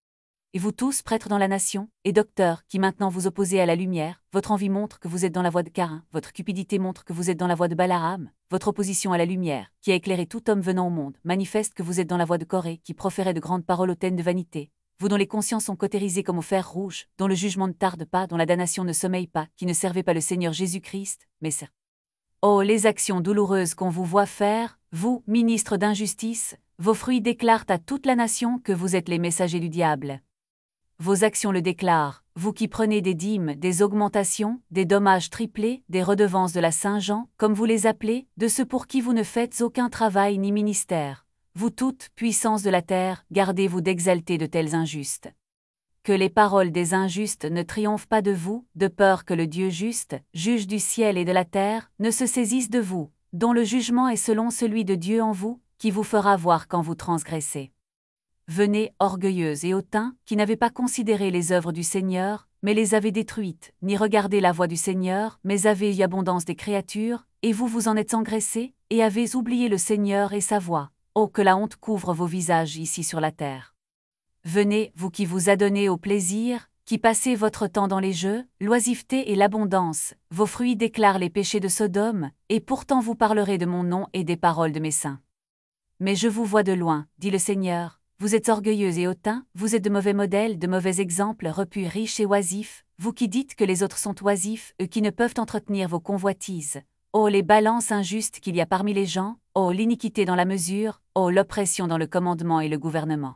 Et vous tous, prêtres dans la nation, et docteurs, qui maintenant vous opposez à la lumière, votre envie montre que vous êtes dans la voie de Caïn, votre cupidité montre que vous êtes dans la voie de Balaam, votre opposition à la lumière, qui a éclairé tout homme venant au monde, manifeste que vous êtes dans la voie de Corée, qui proférait de grandes paroles hautaines de vanité. Vous dont les consciences sont cautérisées comme au fer rouge, dont le jugement ne tarde pas, dont la damnation ne sommeille pas, qui ne servez pas le Seigneur Jésus-Christ, mais servent. Oh, les actions douloureuses qu'on vous voit faire, vous, ministres d'injustice, vos fruits déclarent à toute la nation que vous êtes les messagers du diable. Vos actions le déclarent, vous qui prenez des dîmes, des augmentations, des dommages triplés, des redevances de la Saint-Jean, comme vous les appelez, de ceux pour qui vous ne faites aucun travail ni ministère. Vous toutes, puissances de la terre, gardez-vous d'exalter de tels injustes. Que les paroles des injustes ne triomphent pas de vous, de peur que le Dieu juste, juge du ciel et de la terre, ne se saisisse de vous, dont le jugement est selon celui de Dieu en vous, qui vous fera voir quand vous transgressez. Venez, orgueilleuses et hautains, qui n'avez pas considéré les œuvres du Seigneur, mais les avez détruites, ni regardé la voie du Seigneur, mais avez eu abondance des créatures, et vous vous en êtes engraissés, et avez oublié le Seigneur et sa voie. Oh, que la honte couvre vos visages ici sur la terre. Venez, vous qui vous adonnez au plaisir, qui passez votre temps dans les jeux, l'oisiveté et l'abondance, vos fruits déclarent les péchés de Sodome, et pourtant vous parlerez de mon nom et des paroles de mes saints. Mais je vous vois de loin, dit le Seigneur. Vous êtes orgueilleux et hautains, vous êtes de mauvais modèles, de mauvais exemples, repus riches et oisifs, vous qui dites que les autres sont oisifs, eux qui ne peuvent entretenir vos convoitises. Oh, les balances injustes qu'il y a parmi les gens, oh, l'iniquité dans la mesure, oh, l'oppression dans le commandement et le gouvernement.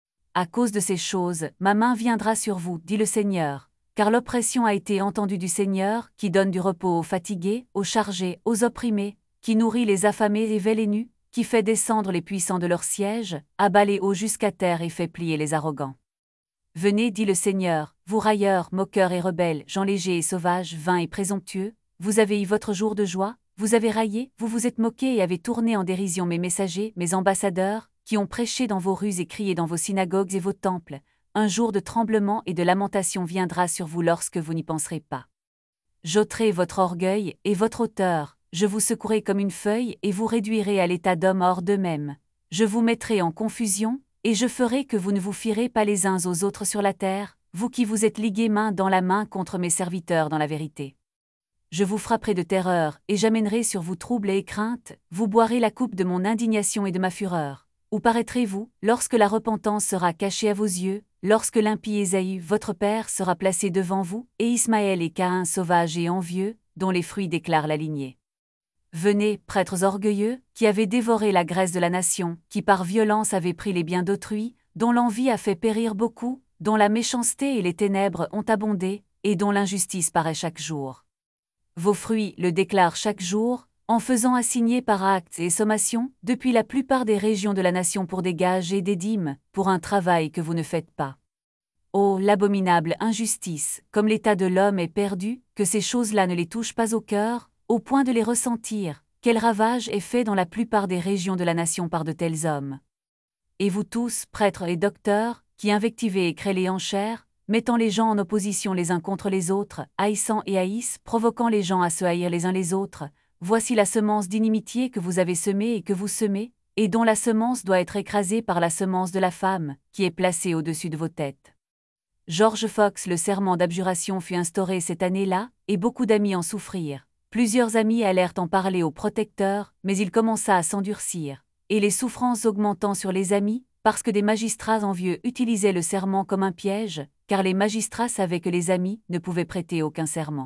À cause de ces choses, ma main viendra sur vous, dit le Seigneur, car l'oppression a été entendue du Seigneur, qui donne du repos aux fatigués, aux chargés, aux opprimés, qui nourrit les affamés et vêt les nus, qui fait descendre les puissants de leur siège, abat les hauts jusqu'à terre et fait plier les arrogants. Venez, dit le Seigneur, vous railleurs, moqueurs et rebelles, gens légers et sauvages, vains et présomptueux, vous avez eu votre jour de joie, vous avez raillé, vous vous êtes moqués et avez tourné en dérision mes messagers, mes ambassadeurs, qui ont prêché dans vos rues et crié dans vos synagogues et vos temples. Un jour de tremblement et de lamentation viendra sur vous lorsque vous n'y penserez pas. J'ôterai votre orgueil et votre hauteur, je vous secouerai comme une feuille et vous réduirai à l'état d'hommes hors d'eux-mêmes. Je vous mettrai en confusion, et je ferai que vous ne vous fierez pas les uns aux autres sur la terre, vous qui vous êtes ligués main dans la main contre mes serviteurs dans la vérité. Je vous frapperai de terreur, et j'amènerai sur vous trouble et crainte, vous boirez la coupe de mon indignation et de ma fureur. Où paraîtrez-vous, lorsque la repentance sera cachée à vos yeux, lorsque l'impie Ésaü, votre père, sera placé devant vous, et Ismaël et Caïn sauvage et envieux, dont les fruits déclarent la lignée. Venez, prêtres orgueilleux, qui avez dévoré la graisse de la nation, qui par violence avez pris les biens d'autrui, dont l'envie a fait périr beaucoup, dont la méchanceté et les ténèbres ont abondé, et dont l'injustice paraît chaque jour. Vos fruits le déclarent chaque jour, en faisant assigner par actes et sommations, depuis la plupart des régions de la nation pour des gages et des dîmes, pour un travail que vous ne faites pas. Oh, l'abominable injustice, comme l'état de l'homme est perdu, que ces choses-là ne les touchent pas au cœur, au point de les ressentir, quel ravage est fait dans la plupart des régions de la nation par de tels hommes. Et vous tous, prêtres et docteurs, qui invectivez et crêlez en chair, mettant les gens en opposition les uns contre les autres, haïssant et haïssent, provoquant les gens à se haïr les uns les autres, voici la semence d'inimitié que vous avez semée et que vous semez, et dont la semence doit être écrasée par la semence de la femme, qui est placée au-dessus de vos têtes. George Fox, le serment d'abjuration fut instauré cette année-là, et beaucoup d'amis en souffrirent. Plusieurs amis allèrent en parler au protecteur, mais il commença à s'endurcir, et les souffrances augmentant sur les amis, parce que des magistrats envieux utilisaient le serment comme un piège, car les magistrats savaient que les amis ne pouvaient prêter aucun serment.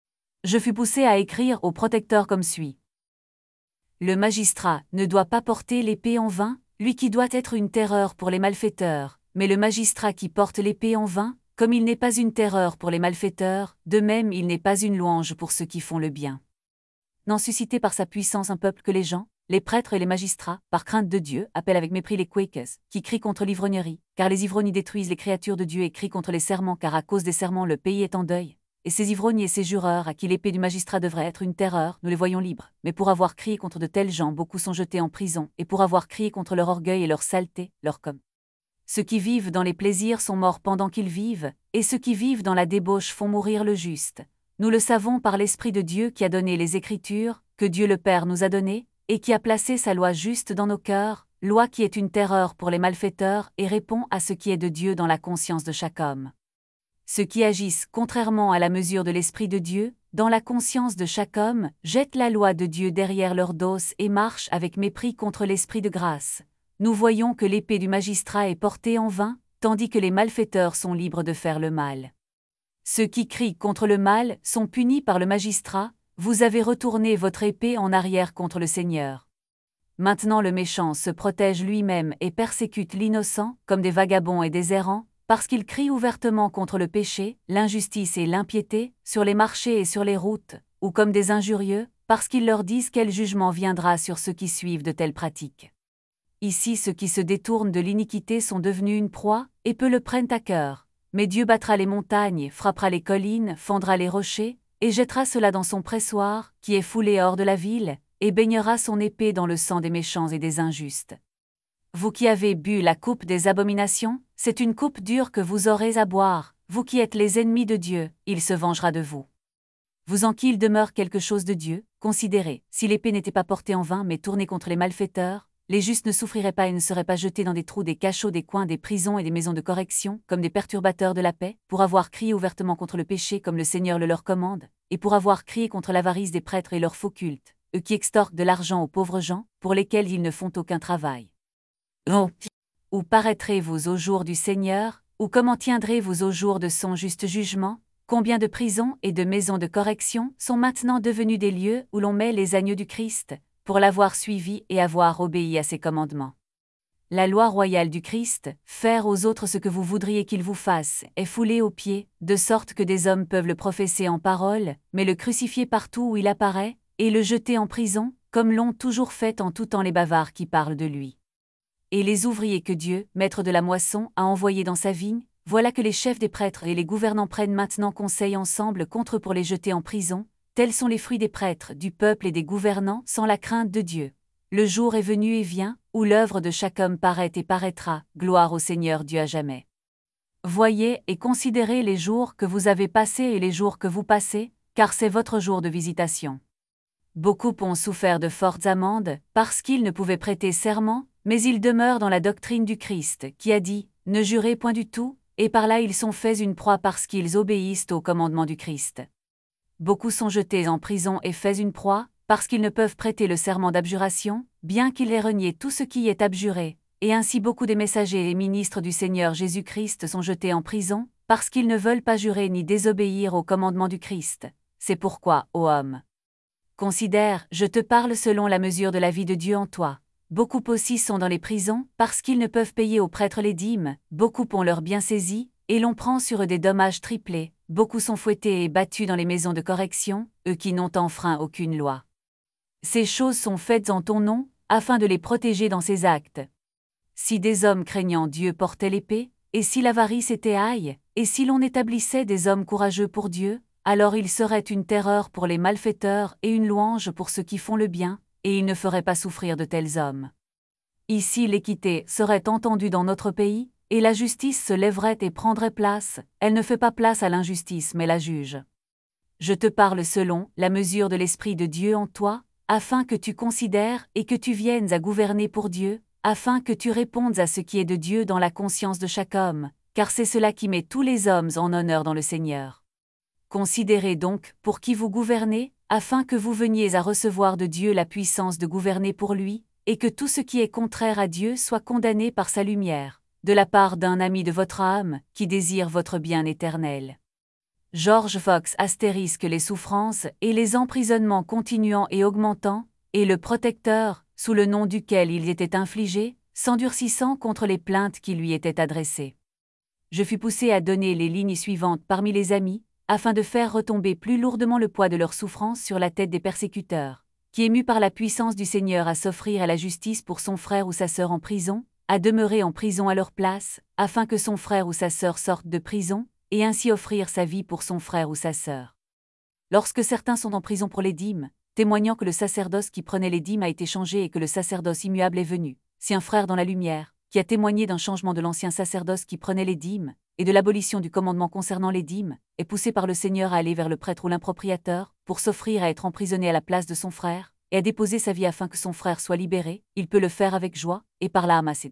Je fus poussé à écrire au protecteur comme suit. Le magistrat ne doit pas porter l'épée en vain, lui qui doit être une terreur pour les malfaiteurs, mais le magistrat qui porte l'épée en vain, comme il n'est pas une terreur pour les malfaiteurs, de même il n'est pas une louange pour ceux qui font le bien. N'en susciter par sa puissance un peuple que les gens, les prêtres et les magistrats, par crainte de Dieu, appellent avec mépris les Quakers, qui crient contre l'ivrognerie, car les ivrognes détruisent les créatures de Dieu et crient contre les serments car à cause des serments le pays est en deuil. Et ces ivrognes et ces jureurs à qui l'épée du magistrat devrait être une terreur, nous les voyons libres, mais pour avoir crié contre de tels gens beaucoup sont jetés en prison, et pour avoir crié contre leur orgueil et leur saleté, leur comme. Ceux qui vivent dans les plaisirs sont morts pendant qu'ils vivent, et ceux qui vivent dans la débauche font mourir le juste. Nous le savons par l'Esprit de Dieu qui a donné les Écritures, que Dieu le Père nous a données, et qui a placé sa loi juste dans nos cœurs, loi qui est une terreur pour les malfaiteurs et répond à ce qui est de Dieu dans la conscience de chaque homme. Ceux qui agissent contrairement à la mesure de l'Esprit de Dieu, dans la conscience de chaque homme, jettent la loi de Dieu derrière leur dos et marchent avec mépris contre l'Esprit de grâce. Nous voyons que l'épée du magistrat est portée en vain, tandis que les malfaiteurs sont libres de faire le mal. Ceux qui crient contre le mal sont punis par le magistrat, vous avez retourné votre épée en arrière contre le Seigneur. Maintenant le méchant se protège lui-même et persécute l'innocent, comme des vagabonds et des errants, parce qu'ils crient ouvertement contre le péché, l'injustice et l'impiété, sur les marchés et sur les routes, ou comme des injurieux, parce qu'ils leur disent quel jugement viendra sur ceux qui suivent de telles pratiques. Ici ceux qui se détournent de l'iniquité sont devenus une proie, et peu le prennent à cœur. Mais Dieu battra les montagnes, frappera les collines, fendra les rochers, et jettera cela dans son pressoir, qui est foulé hors de la ville, et baignera son épée dans le sang des méchants et des injustes. Vous qui avez bu la coupe des abominations, c'est une coupe dure que vous aurez à boire, vous qui êtes les ennemis de Dieu, il se vengera de vous. Vous en qui il demeure quelque chose de Dieu, considérez, si l'épée n'était pas portée en vain mais tournée contre les malfaiteurs, les justes ne souffriraient pas et ne seraient pas jetés dans des trous, des cachots, des coins, des prisons et des maisons de correction, comme des perturbateurs de la paix, pour avoir crié ouvertement contre le péché comme le Seigneur le leur commande, et pour avoir crié contre l'avarice des prêtres et leur faux culte, eux qui extorquent de l'argent aux pauvres gens, pour lesquels ils ne font aucun travail. Où paraîtrez-vous au jour du Seigneur, ou comment tiendrez-vous au jour de son juste jugement? Combien de prisons et de maisons de correction sont maintenant devenus des lieux où l'on met les agneaux du Christ, pour l'avoir suivi et avoir obéi à ses commandements. La loi royale du Christ, faire aux autres ce que vous voudriez qu'ils vous fassent, est foulée aux pieds, de sorte que des hommes peuvent le professer en parole, mais le crucifier partout où il apparaît, et le jeter en prison, comme l'ont toujours fait en tout temps les bavards qui parlent de lui. Et les ouvriers que Dieu, maître de la moisson, a envoyés dans sa vigne, voilà que les chefs des prêtres et les gouvernants prennent maintenant conseil ensemble contre eux pour les jeter en prison. Tels sont les fruits des prêtres, du peuple et des gouvernants, sans la crainte de Dieu. Le jour est venu et vient, où l'œuvre de chaque homme paraît et paraîtra, gloire au Seigneur Dieu à jamais. Voyez et considérez les jours que vous avez passés et les jours que vous passez, car c'est votre jour de visitation. Beaucoup ont souffert de fortes amendes, parce qu'ils ne pouvaient prêter serment, mais ils demeurent dans la doctrine du Christ, qui a dit, ne jurez point du tout, et par là ils sont faits une proie parce qu'ils obéissent au commandement du Christ. Beaucoup sont jetés en prison et faits une proie, parce qu'ils ne peuvent prêter le serment d'abjuration, bien qu'ils aient renié tout ce qui est abjuré, et ainsi beaucoup des messagers et ministres du Seigneur Jésus-Christ sont jetés en prison, parce qu'ils ne veulent pas jurer ni désobéir au commandement du Christ. C'est pourquoi, ô homme, considère, je te parle selon la mesure de la vie de Dieu en toi. Beaucoup aussi sont dans les prisons, parce qu'ils ne peuvent payer aux prêtres les dîmes, beaucoup ont leurs biens saisis, et l'on prend sur eux des dommages triplés, beaucoup sont fouettés et battus dans les maisons de correction, eux qui n'ont enfreint aucune loi. Ces choses sont faites en ton nom, afin de les protéger dans ces actes. Si des hommes craignant Dieu portaient l'épée, et si l'avarice était aille, et si l'on établissait des hommes courageux pour Dieu, alors ils seraient une terreur pour les malfaiteurs et une louange pour ceux qui font le bien, et ils ne feraient pas souffrir de tels hommes. Ici l'équité serait entendue dans notre pays, et la justice se lèverait et prendrait place, elle ne fait pas place à l'injustice mais la juge. Je te parle selon la mesure de l'Esprit de Dieu en toi, afin que tu considères et que tu viennes à gouverner pour Dieu, afin que tu répondes à ce qui est de Dieu dans la conscience de chaque homme, car c'est cela qui met tous les hommes en honneur dans le Seigneur. Considérez donc pour qui vous gouvernez, afin que vous veniez à recevoir de Dieu la puissance de gouverner pour lui, et que tout ce qui est contraire à Dieu soit condamné par sa lumière, de la part d'un ami de votre âme, qui désire votre bien éternel. George Fox * les souffrances et les emprisonnements continuant et augmentant, et le protecteur, sous le nom duquel il était infligé, s'endurcissant contre les plaintes qui lui étaient adressées. Je fus poussé à donner les lignes suivantes parmi les amis, afin de faire retomber plus lourdement le poids de leurs souffrances sur la tête des persécuteurs, qui ému par la puissance du Seigneur à s'offrir à la justice pour son frère ou sa sœur en prison, à demeurer en prison à leur place, afin que son frère ou sa sœur sorte de prison, et ainsi offrir sa vie pour son frère ou sa sœur. Lorsque certains sont en prison pour les dîmes, témoignant que le sacerdoce qui prenait les dîmes a été changé et que le sacerdoce immuable est venu, si un frère dans la lumière, qui a témoigné d'un changement de l'ancien sacerdoce qui prenait les dîmes, et de l'abolition du commandement concernant les dîmes, est poussé par le Seigneur à aller vers le prêtre ou l'impropriateur, pour s'offrir à être emprisonné à la place de son frère, et a déposé sa vie afin que son frère soit libéré, il peut le faire avec joie, et par là amasser.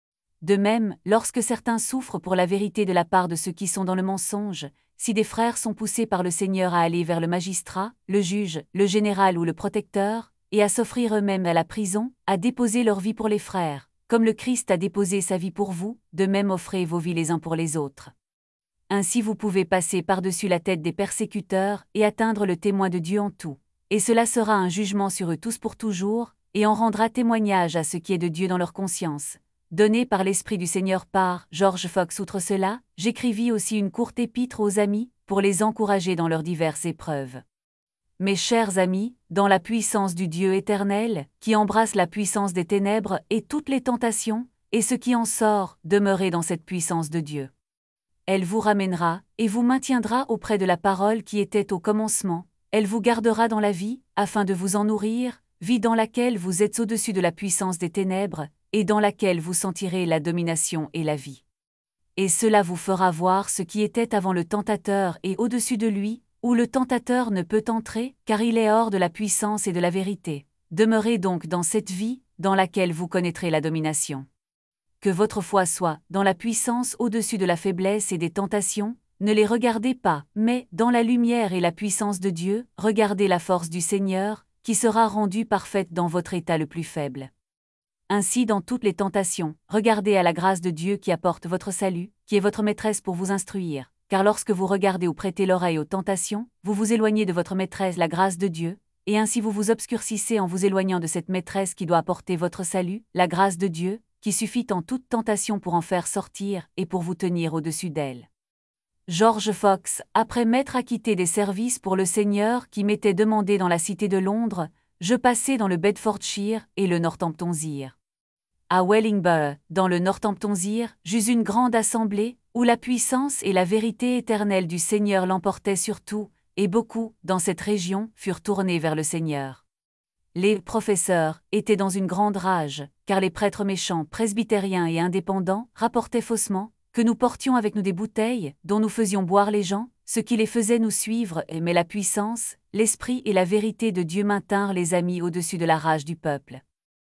De même, lorsque certains souffrent pour la vérité de la part de ceux qui sont dans le mensonge, si des frères sont poussés par le Seigneur à aller vers le magistrat, le juge, le général ou le protecteur, et à s'offrir eux-mêmes à la prison, à déposer leur vie pour les frères, comme le Christ a déposé sa vie pour vous, de même offrez vos vies les uns pour les autres. Ainsi vous pouvez passer par-dessus la tête des persécuteurs et atteindre le témoin de Dieu en tout. Et cela sera un jugement sur eux tous pour toujours, et en rendra témoignage à ce qui est de Dieu dans leur conscience. Donné par l'Esprit du Seigneur par George Fox. Outre cela, j'écrivis aussi une courte épître aux amis, pour les encourager dans leurs diverses épreuves. Mes chers amis, dans la puissance du Dieu éternel, qui embrasse la puissance des ténèbres et toutes les tentations, et ce qui en sort, demeurez dans cette puissance de Dieu. Elle vous ramènera, et vous maintiendra auprès de la parole qui était au commencement, elle vous gardera dans la vie, afin de vous en nourrir, vie dans laquelle vous êtes au-dessus de la puissance des ténèbres, et dans laquelle vous sentirez la domination et la vie. Et cela vous fera voir ce qui était avant le tentateur et au-dessus de lui, où le tentateur ne peut entrer, car il est hors de la puissance et de la vérité. Demeurez donc dans cette vie, dans laquelle vous connaîtrez la domination. Que votre foi soit dans la puissance au-dessus de la faiblesse et des tentations, ne les regardez pas, mais, dans la lumière et la puissance de Dieu, regardez la force du Seigneur, qui sera rendue parfaite dans votre état le plus faible. Ainsi dans toutes les tentations, regardez à la grâce de Dieu qui apporte votre salut, qui est votre maîtresse pour vous instruire, car lorsque vous regardez ou prêtez l'oreille aux tentations, vous vous éloignez de votre maîtresse la grâce de Dieu, et ainsi vous vous obscurcissez en vous éloignant de cette maîtresse qui doit apporter votre salut, la grâce de Dieu, qui suffit en toute tentation pour en faire sortir et pour vous tenir au-dessus d'elle. George Fox, après m'être acquitté des services pour le Seigneur qui m'étaient demandés dans la cité de Londres, je passai dans le Bedfordshire et le Northamptonshire. À Wellingborough, dans le Northamptonshire, j'eus une grande assemblée, où la puissance et la vérité éternelle du Seigneur l'emportaient sur tout, et beaucoup, dans cette région, furent tournés vers le Seigneur. Les professeurs étaient dans une grande rage, car les prêtres méchants, presbytériens et indépendants, rapportaient faussement, que nous portions avec nous des bouteilles, dont nous faisions boire les gens, ce qui les faisait nous suivre, mais la puissance, l'esprit et la vérité de Dieu maintinrent les amis au-dessus de la rage du peuple.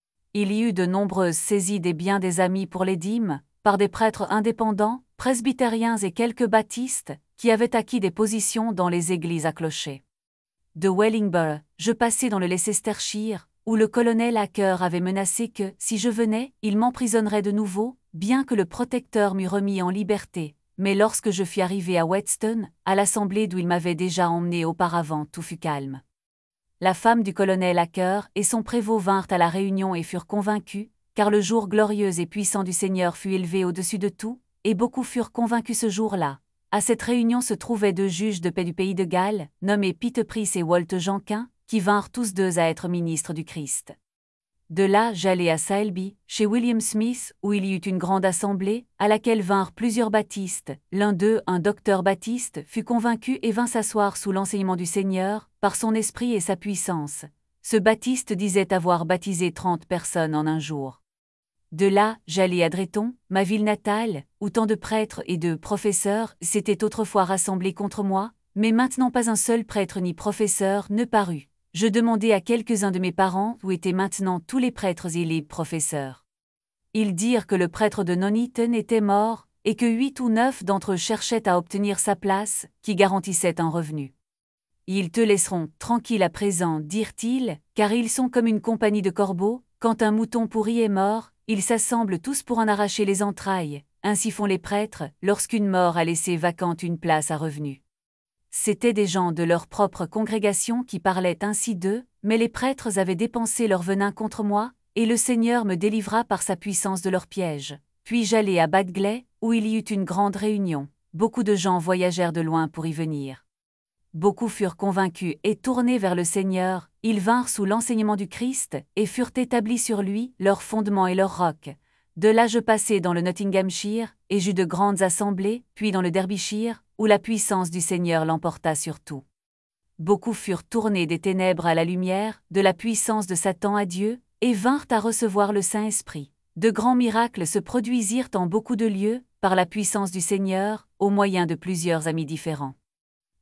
Il y eut de nombreuses saisies des biens des amis pour les dîmes, par des prêtres indépendants, presbytériens et quelques baptistes, qui avaient acquis des positions dans les églises à clocher. De Wellingborough, je passai dans le Leicestershire, où le colonel Hacker avait menacé que, si je venais, il m'emprisonnerait de nouveau, bien que le protecteur m'eût remis en liberté. Mais lorsque je fus arrivé à Whetstone, à l'assemblée d'où il m'avait déjà emmené auparavant, tout fut calme. La femme du colonel Hacker et son prévôt vinrent à la réunion et furent convaincus, car le jour glorieux et puissant du Seigneur fut élevé au-dessus de tout, et beaucoup furent convaincus ce jour-là. À cette réunion se trouvaient 2 juges de paix du pays de Galles, nommés Pete Price et Walt Janquin, qui vinrent tous 2 à être ministres du Christ. De là j'allai à Saleby, chez William Smith, où il y eut une grande assemblée, à laquelle vinrent plusieurs baptistes. L'un d'eux, un docteur baptiste, fut convaincu et vint s'asseoir sous l'enseignement du Seigneur, par son esprit et sa puissance. Ce baptiste disait avoir baptisé 30 personnes en un jour. De là, j'allai à Drayton, ma ville natale, où tant de prêtres et de professeurs s'étaient autrefois rassemblés contre moi, mais maintenant pas un seul prêtre ni professeur ne parut. Je demandai à quelques-uns de mes parents où étaient maintenant tous les prêtres et les professeurs. Ils dirent que le prêtre de Nuneaton était mort, et que 8 ou 9 d'entre eux cherchaient à obtenir sa place, qui garantissait un revenu. Ils te laisseront tranquille à présent, dirent-ils, car ils sont comme une compagnie de corbeaux, quand un mouton pourri est mort, ils s'assemblent tous pour en arracher les entrailles, ainsi font les prêtres, lorsqu'une mort a laissé vacante une place à revenu. C'étaient des gens de leur propre congrégation qui parlaient ainsi d'eux, mais les prêtres avaient dépensé leur venin contre moi, et le Seigneur me délivra par sa puissance de leur piège. Puis j'allai à Badgley, où il y eut une grande réunion. Beaucoup de gens voyagèrent de loin pour y venir. Beaucoup furent convaincus et tournés vers le Seigneur, ils vinrent sous l'enseignement du Christ, et furent établis sur lui, leur fondement et leur roc. De là je passai dans le Nottinghamshire, et j'eus de grandes assemblées, puis dans le Derbyshire, où la puissance du Seigneur l'emporta sur tout. Beaucoup furent tournés des ténèbres à la lumière, de la puissance de Satan à Dieu, et vinrent à recevoir le Saint-Esprit. De grands miracles se produisirent en beaucoup de lieux, par la puissance du Seigneur, au moyen de plusieurs amis différents.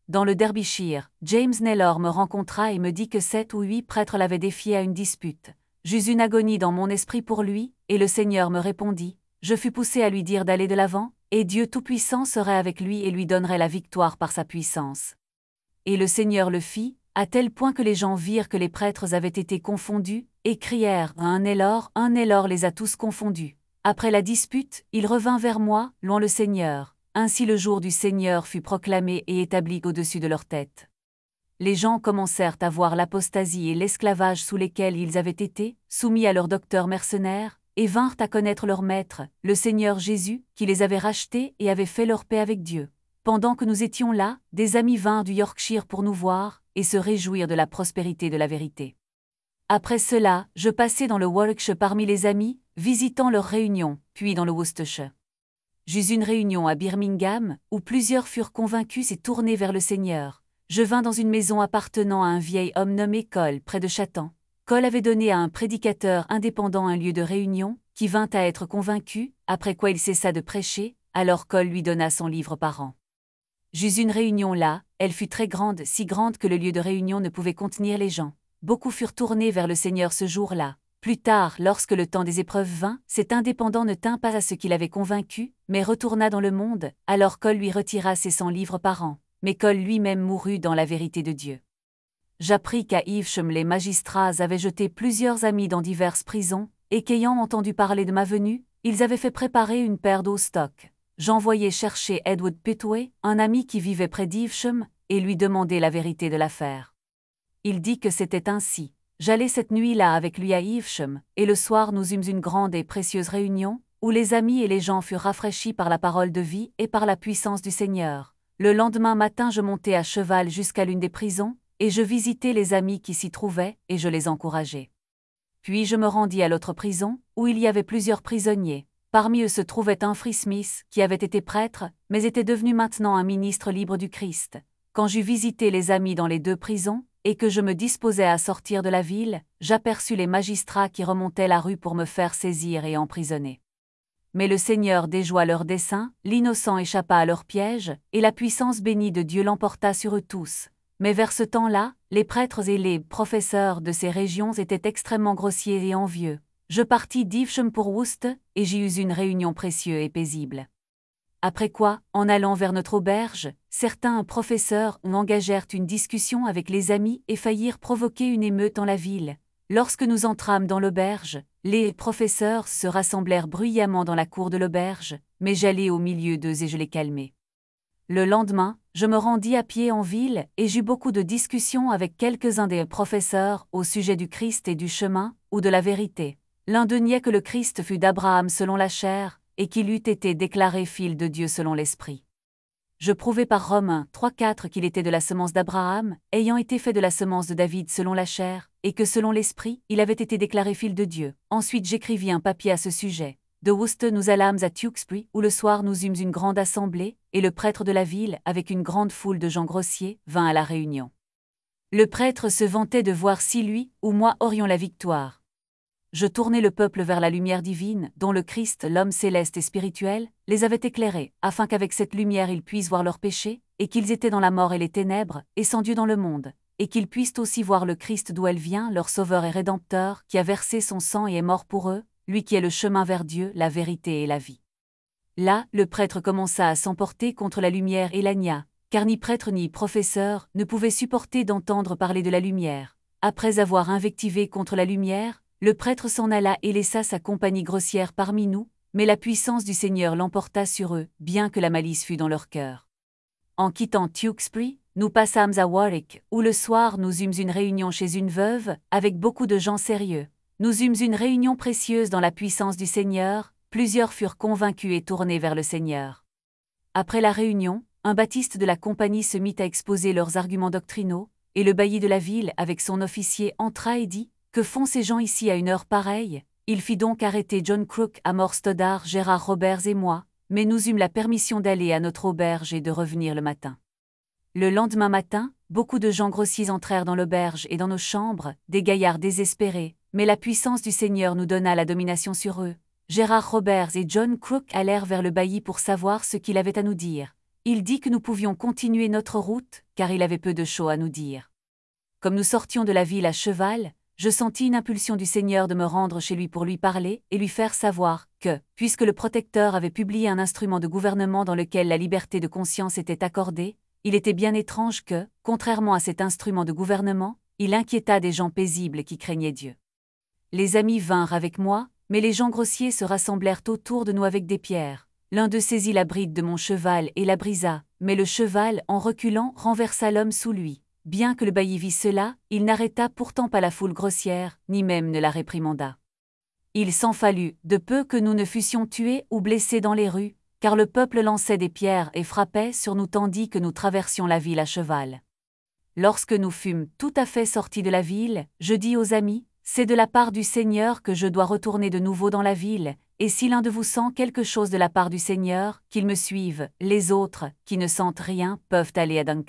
dans le Derbyshire, James Naylor me rencontra et me dit que 7 ou 8 prêtres l'avaient défié à une dispute. J'eus une agonie dans mon esprit pour lui, et le Seigneur me répondit. Je fus poussé à lui dire d'aller de l'avant, et Dieu Tout-Puissant serait avec lui et lui donnerait la victoire par sa puissance. Et le Seigneur le fit, à tel point que les gens virent que les prêtres avaient été confondus, et crièrent « un Naylor les a tous confondus ». Après la dispute, il revint vers moi, louant le Seigneur. Ainsi le jour du Seigneur fut proclamé et établi au-dessus de leur tête. Les gens commencèrent à voir l'apostasie et l'esclavage sous lesquels ils avaient été, soumis à leurs docteurs mercenaires, et vinrent à connaître leur Maître, le Seigneur Jésus, qui les avait rachetés et avait fait leur paix avec Dieu. Pendant que nous étions là, des amis vinrent du Yorkshire pour nous voir, et se réjouir de la prospérité de la vérité. Après cela, je passai dans le Warwickshire parmi les amis, visitant leurs réunions, puis dans le Worcestershire. J'eus une réunion à Birmingham, où plusieurs furent convaincus et tournés vers le Seigneur. Je vins dans une maison appartenant à un vieil homme nommé Cole, près de Chatham. Cole avait donné à un prédicateur indépendant un lieu de réunion, qui vint à être convaincu, après quoi il cessa de prêcher, alors Cole lui donna 100 livres par an. J'eus une réunion là, elle fut très grande, si grande que le lieu de réunion ne pouvait contenir les gens. Beaucoup furent tournés vers le Seigneur ce jour-là. Plus tard, lorsque le temps des épreuves vint, cet indépendant ne tint pas à ce qu'il avait convaincu, mais retourna dans le monde, alors Cole lui retira ses 100 livres par an. Mais Cole lui-même mourut dans la vérité de Dieu. J'appris qu'à Evesham les magistrats avaient jeté plusieurs amis dans diverses prisons, et qu'ayant entendu parler de ma venue, ils avaient fait préparer une paire d'eau stock. J'envoyai chercher Edward Petway, un ami qui vivait près d'Evesham, et lui demander la vérité de l'affaire. Il dit que c'était ainsi. J'allai cette nuit-là avec lui à Evesham, et le soir nous eûmes une grande et précieuse réunion, où les amis et les gens furent rafraîchis par la parole de vie et par la puissance du Seigneur. Le lendemain matin je montai à cheval jusqu'à l'une des prisons, et je visitai les amis qui s'y trouvaient, et je les encourageai. Puis je me rendis à l'autre prison, où il y avait plusieurs prisonniers. Parmi eux se trouvait Humphrey Smith, qui avait été prêtre, mais était devenu maintenant un ministre libre du Christ. Quand j'eus visité les amis dans les 2 prisons, et que je me disposais à sortir de la ville, j'aperçus les magistrats qui remontaient la rue pour me faire saisir et emprisonner. Mais le Seigneur déjoua leurs desseins, l'innocent échappa à leur piège, et la puissance bénie de Dieu l'emporta sur eux tous. Mais vers ce temps-là, les prêtres et les professeurs de ces régions étaient extrêmement grossiers et envieux. Je partis d'Evesham pour Worcester, et j'y eus une réunion précieuse et paisible. Après quoi, en allant vers notre auberge, certains professeurs engagèrent une discussion avec les amis et faillirent provoquer une émeute dans la ville. Lorsque nous entrâmes dans l'auberge, les professeurs se rassemblèrent bruyamment dans la cour de l'auberge, mais j'allai au milieu d'eux et je les calmai. Le lendemain, je me rendis à pied en ville et j'eus beaucoup de discussions avec quelques-uns des professeurs au sujet du Christ et du chemin, ou de la vérité. L'un d'eux niait que le Christ fût d'Abraham selon la chair, et qu'il eût été déclaré fils de Dieu selon l'Esprit. Je prouvai par Romains 3:4 qu'il était de la semence d'Abraham, ayant été fait de la semence de David selon la chair, et que selon l'Esprit, il avait été déclaré fils de Dieu. Ensuite j'écrivis un papier à ce sujet. De Worcester nous allâmes à Tewkesbury, où le soir nous eûmes une grande assemblée, et le prêtre de la ville, avec une grande foule de gens grossiers, vint à la réunion. Le prêtre se vantait de voir si lui, ou moi aurions la victoire. Je tournai le peuple vers la lumière divine, dont le Christ, l'homme céleste et spirituel, les avait éclairés, afin qu'avec cette lumière ils puissent voir leurs péchés, et qu'ils étaient dans la mort et les ténèbres, et sans Dieu dans le monde, et qu'ils puissent aussi voir le Christ d'où elle vient, leur Sauveur et Rédempteur, qui a versé son sang et est mort pour eux, lui qui est le chemin vers Dieu, la vérité et la vie. Là, le prêtre commença à s'emporter contre la lumière et l'agna, car ni prêtre ni professeur ne pouvaient supporter d'entendre parler de la lumière. Après avoir invectivé contre la lumière, le prêtre s'en alla et laissa sa compagnie grossière parmi nous, mais la puissance du Seigneur l'emporta sur eux, bien que la malice fût dans leur cœur. En quittant Tewkesbury, nous passâmes à Warwick, où le soir nous eûmes une réunion chez une veuve, avec beaucoup de gens sérieux. Nous eûmes une réunion précieuse dans la puissance du Seigneur, plusieurs furent convaincus et tournés vers le Seigneur. Après la réunion, un baptiste de la compagnie se mit à exposer leurs arguments doctrinaux, et le bailli de la ville, avec son officier, entra et dit: « Que font ces gens ici à une heure pareille ?» Il fit donc arrêter John Crook, Amor Stoddard, Gérard Roberts et moi, mais nous eûmes la permission d'aller à notre auberge et de revenir le matin. Le lendemain matin, beaucoup de gens grossiers entrèrent dans l'auberge et dans nos chambres, des gaillards désespérés, mais la puissance du Seigneur nous donna la domination sur eux. Gérard Roberts et John Crook allèrent vers le bailli pour savoir ce qu'il avait à nous dire. il dit que nous pouvions continuer notre route, car il avait peu de choses à nous dire. Comme nous sortions de la ville à cheval, je sentis une impulsion du Seigneur de me rendre chez lui pour lui parler et lui faire savoir que, puisque le protecteur avait publié un instrument de gouvernement dans lequel la liberté de conscience était accordée, il était bien étrange que, contrairement à cet instrument de gouvernement, il inquiéta des gens paisibles qui craignaient Dieu. Les amis vinrent avec moi, mais les gens grossiers se rassemblèrent autour de nous avec des pierres. L'un d'eux saisit la bride de mon cheval et la brisa, mais le cheval, en reculant, renversa l'homme sous lui. Bien que le bailli vit cela, il n'arrêta pourtant pas la foule grossière, ni même ne la réprimanda. Il s'en fallut, de peu que nous ne fussions tués ou blessés dans les rues, car le peuple lançait des pierres et frappait sur nous tandis que nous traversions la ville à cheval. Lorsque nous fûmes tout à fait sortis de la ville, je dis aux amis, « C'est de la part du Seigneur que je dois retourner de nouveau dans la ville, et si l'un de vous sent quelque chose de la part du Seigneur, qu'il me suive, les autres, qui ne sentent rien, peuvent aller à Dunkau. »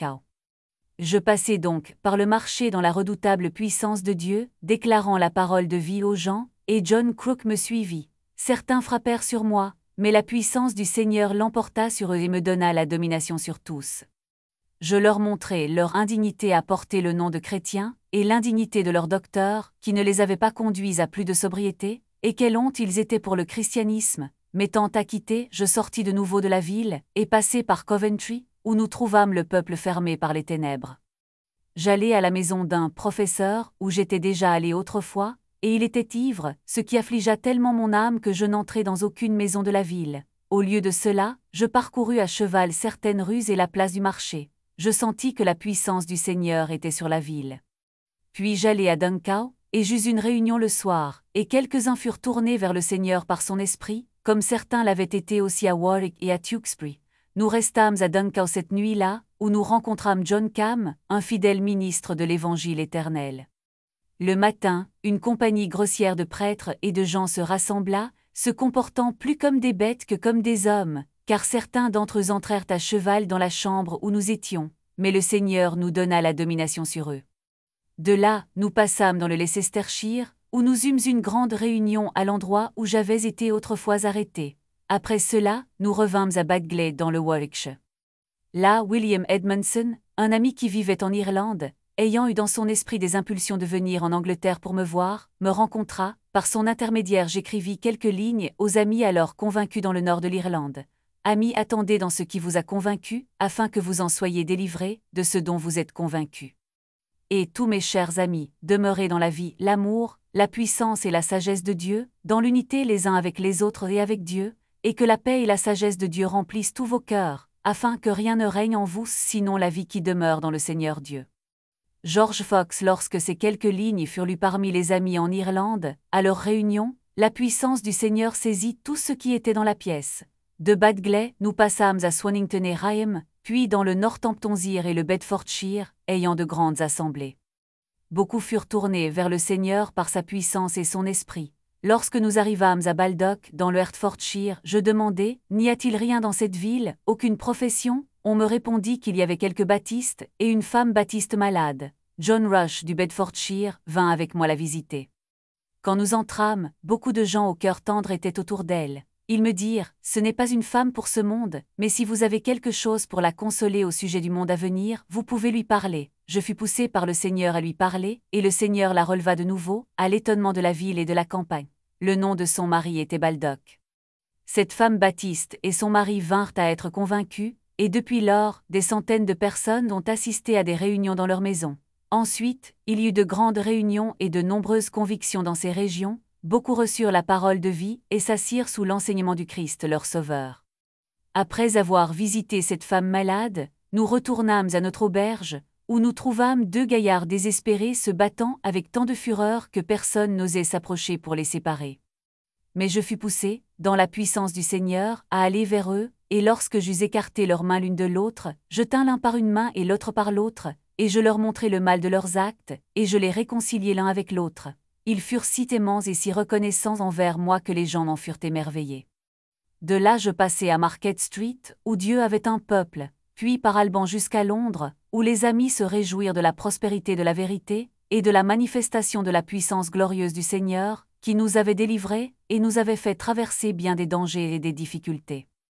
Je passai donc par le marché dans la redoutable puissance de Dieu, déclarant la parole de vie aux gens, et John Crook me suivit. Certains frappèrent sur moi, mais la puissance du Seigneur l'emporta sur eux et me donna la domination sur tous. Je leur montrai leur indignité à porter le nom de chrétiens, et l'indignité de leur docteur, qui ne les avait pas conduits à plus de sobriété, et quelle honte ils étaient pour le christianisme. M'étant acquitté, je sortis de nouveau de la ville, et passai par Coventry, où nous trouvâmes le peuple fermé par les ténèbres. J'allai à la maison d'un professeur, où j'étais déjà allé autrefois, et il était ivre, ce qui affligea tellement mon âme que je n'entrai dans aucune maison de la ville. Au lieu de cela, je parcourus à cheval certaines rues et la place du marché. Je sentis que la puissance du Seigneur était sur la ville. Puis j'allai à Dunkau, et j'eus une réunion le soir, et quelques-uns furent tournés vers le Seigneur par son esprit, comme certains l'avaient été aussi à Warwick et à Tewkesbury. Nous restâmes à Dunkau cette nuit-là, où nous rencontrâmes John Cam, un fidèle ministre de l'Évangile éternel. Le matin, une compagnie grossière de prêtres et de gens se rassembla, se comportant plus comme des bêtes que comme des hommes, car certains d'entre eux entrèrent à cheval dans la chambre où nous étions, mais le Seigneur nous donna la domination sur eux. De là, nous passâmes dans le Leicestershire, où nous eûmes une grande réunion à l'endroit où j'avais été autrefois arrêté. Après cela, nous revînmes à Bagley dans le Warwickshire. Là, William Edmondson, un ami qui vivait en Irlande, ayant eu dans son esprit des impulsions de venir en Angleterre pour me voir, me rencontra. Par son intermédiaire j'écrivis quelques lignes aux amis alors convaincus dans le nord de l'Irlande. Amis, attendez dans ce qui vous a convaincus, afin que vous en soyez délivrés, de ce dont vous êtes convaincus. Et tous mes chers amis, demeurez dans la vie, l'amour, la puissance et la sagesse de Dieu, dans l'unité les uns avec les autres et avec Dieu, et que la paix et la sagesse de Dieu remplissent tous vos cœurs, afin que rien ne règne en vous sinon la vie qui demeure dans le Seigneur Dieu. George Fox. Lorsque ces quelques lignes furent lues parmi les amis en Irlande, à leur réunion, la puissance du Seigneur saisit tout ce qui était dans la pièce. De Bagley, nous passâmes à Swannington et Rahem, puis dans le Northamptonshire et le Bedfordshire, ayant de grandes assemblées. Beaucoup furent tournés vers le Seigneur par sa puissance et son esprit. Lorsque nous arrivâmes à Baldock, dans le Hertfordshire, je demandai, n'y a-t-il rien dans cette ville, aucune profession? On me répondit qu'il y avait quelques baptistes et une femme baptiste malade. John Rush du Bedfordshire vint avec moi la visiter. Quand nous entrâmes, beaucoup de gens au cœur tendre étaient autour d'elle. Ils me dirent, ce n'est pas une femme pour ce monde, mais si vous avez quelque chose pour la consoler au sujet du monde à venir, vous pouvez lui parler. Je fus poussé par le Seigneur à lui parler, et le Seigneur la releva de nouveau, à l'étonnement de la ville et de la campagne. Le nom de son mari était Baldock. Cette femme baptiste et son mari vinrent à être convaincus, et depuis lors, des centaines de personnes ont assisté à des réunions dans leur maison. Ensuite, il y eut de grandes réunions et de nombreuses convictions dans ces régions. Beaucoup reçurent la parole de vie et s'assirent sous l'enseignement du Christ leur Sauveur. Après avoir visité cette femme malade, nous retournâmes à notre auberge, où nous trouvâmes deux gaillards désespérés se battant avec tant de fureur que personne n'osait s'approcher pour les séparer. Mais je fus poussé, dans la puissance du Seigneur, à aller vers eux, et lorsque j'eus écarté leurs mains l'une de l'autre, je tins l'un par une main et l'autre par l'autre, et je leur montrai le mal de leurs actes, et je les réconciliai l'un avec l'autre. Ils furent si aimants et si reconnaissants envers moi que les gens en furent émerveillés. De là je passai à Market Street, où Dieu avait un peuple, puis par Alban jusqu'à Londres, où les amis se réjouirent de la prospérité de la vérité, et de la manifestation de la puissance glorieuse du Seigneur, qui nous avait délivrés, et nous avait fait traverser bien des dangers et des difficultés.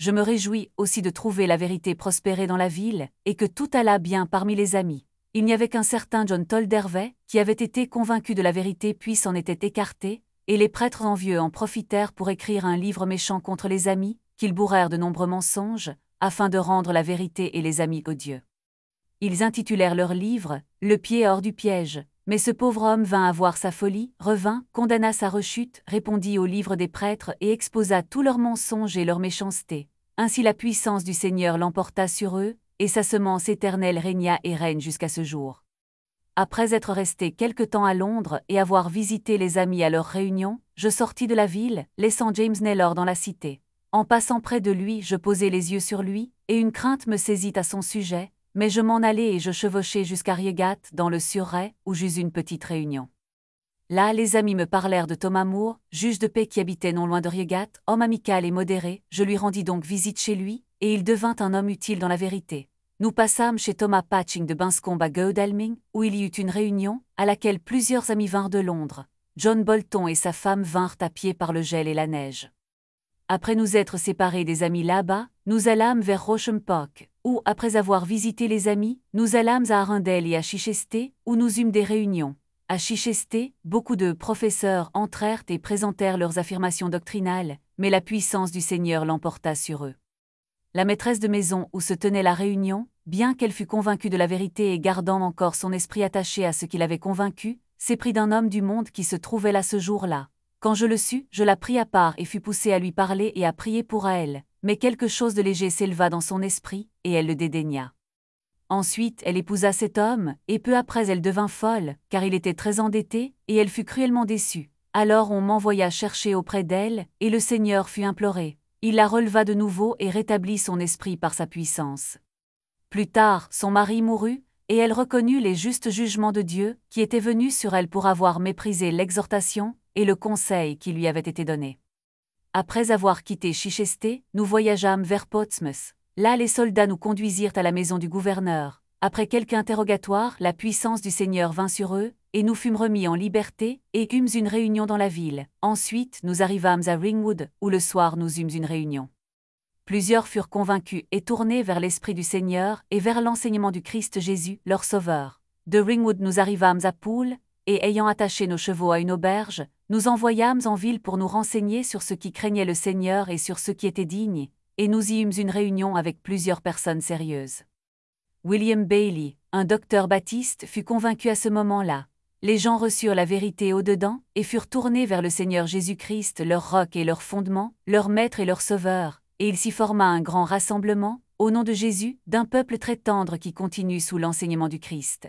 Je me réjouis aussi de trouver la vérité prospérer dans la ville, et que tout alla bien parmi les amis. Il n'y avait qu'un certain John Toldervey, qui avait été convaincu de la vérité puis s'en était écarté, et les prêtres envieux en profitèrent pour écrire un livre méchant contre les amis, qu'ils bourrèrent de nombreux mensonges, afin de rendre la vérité et les amis odieux. Ils intitulèrent leur livre « Le pied hors du piège », mais ce pauvre homme vint avoir sa folie, revint, condamna sa rechute, répondit au livre des prêtres et exposa tous leurs mensonges et leur méchanceté. Ainsi la puissance du Seigneur l'emporta sur eux, et sa semence éternelle régna et règne jusqu'à ce jour. Après être resté quelque temps à Londres et avoir visité les amis à leur réunion, je sortis de la ville, laissant James Naylor dans la cité. En passant près de lui, je posai les yeux sur lui, et une crainte me saisit à son sujet, mais je m'en allai et je chevauchai jusqu'à Reigate, dans le Surrey, où j'eus une petite réunion. Là, les amis me parlèrent de Thomas Moore, juge de paix qui habitait non loin de Reigate, homme amical et modéré. Je lui rendis donc visite chez lui, et il devint un homme utile dans la vérité. Nous passâmes chez Thomas Patching de Binscombe à Godalming, où il y eut une réunion, à laquelle plusieurs amis vinrent de Londres. John Bolton et sa femme vinrent à pied par le gel et la neige. Après nous être séparés des amis là-bas, nous allâmes vers Rosham Park, où, après avoir visité les amis, nous allâmes à Arundel et à Chichester, où nous eûmes des réunions. À Chichester, beaucoup de professeurs entrèrent et présentèrent leurs affirmations doctrinales, mais la puissance du Seigneur l'emporta sur eux. La maîtresse de maison où se tenait la réunion, bien qu'elle fût convaincue de la vérité et gardant encore son esprit attaché à ce qui l'avait convaincue, s'éprit d'un homme du monde qui se trouvait là ce jour-là. Quand je le sus, je la pris à part et fus poussée à lui parler et à prier pour elle, mais quelque chose de léger s'éleva dans son esprit, et elle le dédaigna. Ensuite, elle épousa cet homme, et peu après elle devint folle, car il était très endetté, et elle fut cruellement déçue. Alors on m'envoya chercher auprès d'elle, et le Seigneur fut imploré. Il la releva de nouveau et rétablit son esprit par sa puissance. Plus tard, son mari mourut, et elle reconnut les justes jugements de Dieu, qui étaient venus sur elle pour avoir méprisé l'exhortation et le conseil qui lui avait été donné. Après avoir quitté Chichester, nous voyageâmes vers Portsmouth. Là, les soldats nous conduisirent à la maison du gouverneur. Après quelque interrogatoire, la puissance du Seigneur vint sur eux, et nous fûmes remis en liberté, et eûmes une réunion dans la ville. Ensuite, nous arrivâmes à Ringwood, où le soir nous eûmes une réunion. Plusieurs furent convaincus et tournés vers l'Esprit du Seigneur et vers l'enseignement du Christ Jésus, leur Sauveur. De Ringwood nous arrivâmes à Poole, et ayant attaché nos chevaux à une auberge, nous envoyâmes en ville pour nous renseigner sur ce qui craignait le Seigneur et sur ce qui était digne, et nous y eûmes une réunion avec plusieurs personnes sérieuses. William Bailey, un docteur baptiste, fut convaincu à ce moment-là. Les gens reçurent la vérité au-dedans et furent tournés vers le Seigneur Jésus-Christ, leur roc et leur fondement, leur maître et leur sauveur, et il s'y forma un grand rassemblement, au nom de Jésus, d'un peuple très tendre qui continue sous l'enseignement du Christ.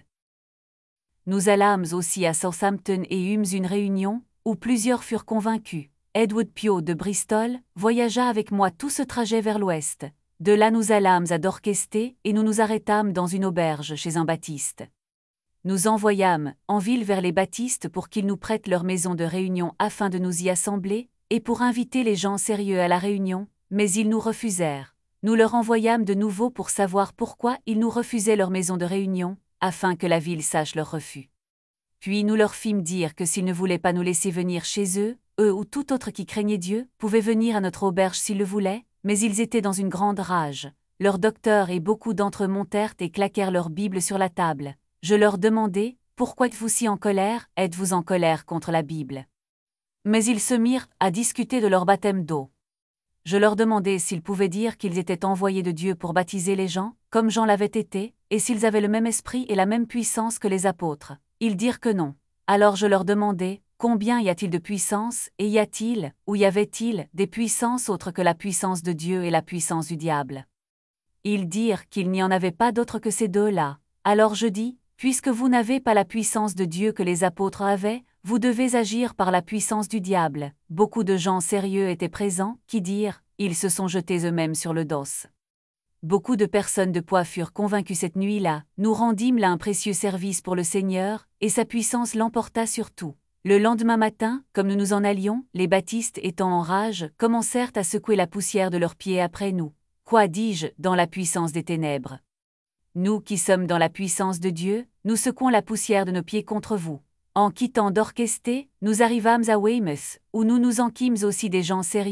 Nous allâmes aussi à Southampton et eûmes une réunion, où plusieurs furent convaincus. Edward Pio de Bristol voyagea avec moi tout ce trajet vers l'ouest. De là nous allâmes à Dorchester et nous nous arrêtâmes dans une auberge chez un baptiste. Nous envoyâmes en ville vers les baptistes pour qu'ils nous prêtent leur maison de réunion afin de nous y assembler, et pour inviter les gens sérieux à la réunion, mais ils nous refusèrent. Nous leur envoyâmes de nouveau pour savoir pourquoi ils nous refusaient leur maison de réunion, afin que la ville sache leur refus. Puis nous leur fîmes dire que s'ils ne voulaient pas nous laisser venir chez eux, eux ou tout autre qui craignait Dieu, pouvaient venir à notre auberge s'ils le voulaient, mais ils étaient dans une grande rage. Leur docteur et beaucoup d'entre eux montèrent et claquèrent leur Bible sur la table. Je leur demandai, pourquoi êtes-vous si en colère, êtes-vous en colère contre la Bible? Mais ils se mirent à discuter de leur baptême d'eau. Je leur demandai s'ils pouvaient dire qu'ils étaient envoyés de Dieu pour baptiser les gens, comme Jean l'avait été, et s'ils avaient le même esprit et la même puissance que les apôtres. Ils dirent que non. Alors je leur demandai, combien y a-t-il de puissance, et y a-t-il, ou y avait-il, des puissances autres que la puissance de Dieu et la puissance du diable? Ils dirent qu'il n'y en avait pas d'autres que ces deux-là. Alors je dis, puisque vous n'avez pas la puissance de Dieu que les apôtres avaient, vous devez agir par la puissance du diable. Beaucoup de gens sérieux étaient présents, qui dirent, ils se sont jetés eux-mêmes sur le dos. Beaucoup de personnes de poids furent convaincues cette nuit-là, nous rendîmes là un précieux service pour le Seigneur, et sa puissance l'emporta sur tout. Le lendemain matin, comme nous nous en allions, les baptistes étant en rage, commencèrent à secouer la poussière de leurs pieds après nous. Quoi dis-je, dans la puissance des ténèbres? Nous qui sommes dans la puissance de Dieu, nous secouons la poussière de nos pieds contre vous. En quittant Dorchester, nous arrivâmes à Weymouth, où nous nous enquîmes aussi des gens sérieux,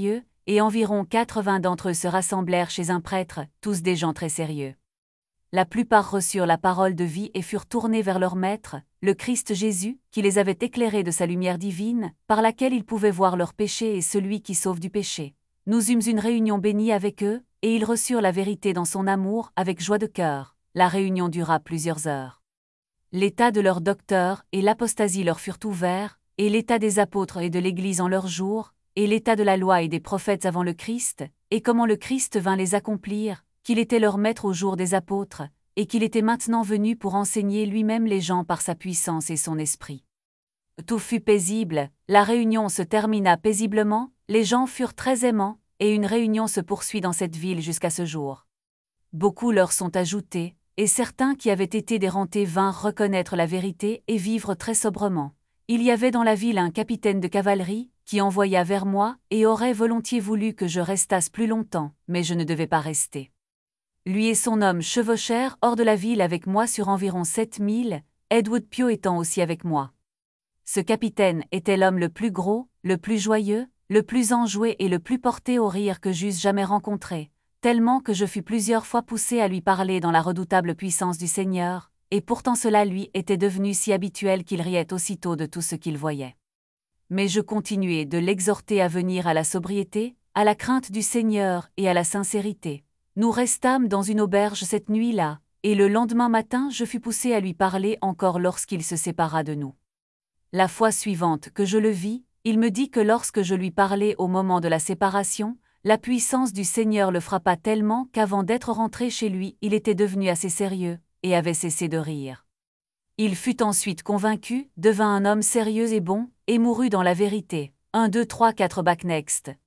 et environ 80 d'entre eux se rassemblèrent chez un prêtre, tous des gens très sérieux. La plupart reçurent la parole de vie et furent tournés vers leur Maître, le Christ Jésus, qui les avait éclairés de sa lumière divine, par laquelle ils pouvaient voir leurs péchés et celui qui sauve du péché. Nous eûmes une réunion bénie avec eux, et ils reçurent la vérité dans son amour, avec joie de cœur. La réunion dura plusieurs heures. L'état de leurs docteurs et l'apostasie leur furent ouverts, et l'état des apôtres et de l'Église en leur jour, et l'état de la loi et des prophètes avant le Christ, et comment le Christ vint les accomplir, qu'il était leur maître au jour des apôtres, et qu'il était maintenant venu pour enseigner lui-même les gens par sa puissance et son esprit. Tout fut paisible, la réunion se termina paisiblement, les gens furent très aimants, et une réunion se poursuit dans cette ville jusqu'à ce jour. Beaucoup leur sont ajoutés, et certains qui avaient été dérentés vinrent reconnaître la vérité et vivre très sobrement. Il y avait dans la ville un capitaine de cavalerie, qui envoya vers moi, et aurait volontiers voulu que je restasse plus longtemps, mais je ne devais pas rester. Lui et son homme chevauchèrent hors de la ville avec moi sur environ 7000, Edward Pio étant aussi avec moi. Ce capitaine était l'homme le plus gros, le plus joyeux, le plus enjoué et le plus porté au rire que j'eusse jamais rencontré, tellement que je fus plusieurs fois poussé à lui parler dans la redoutable puissance du Seigneur, et pourtant cela lui était devenu si habituel qu'il riait aussitôt de tout ce qu'il voyait. Mais je continuai de l'exhorter à venir à la sobriété, à la crainte du Seigneur et à la sincérité. Nous restâmes dans une auberge cette nuit-là, et le lendemain matin je fus poussé à lui parler encore lorsqu'il se sépara de nous. La fois suivante que je le vis, il me dit que lorsque je lui parlais au moment de la séparation, la puissance du Seigneur le frappa tellement qu'avant d'être rentré chez lui, il était devenu assez sérieux, et avait cessé de rire. Il fut ensuite convaincu, devint un homme sérieux et bon, et mourut dans la vérité. 1, 2, 3, 4 back next.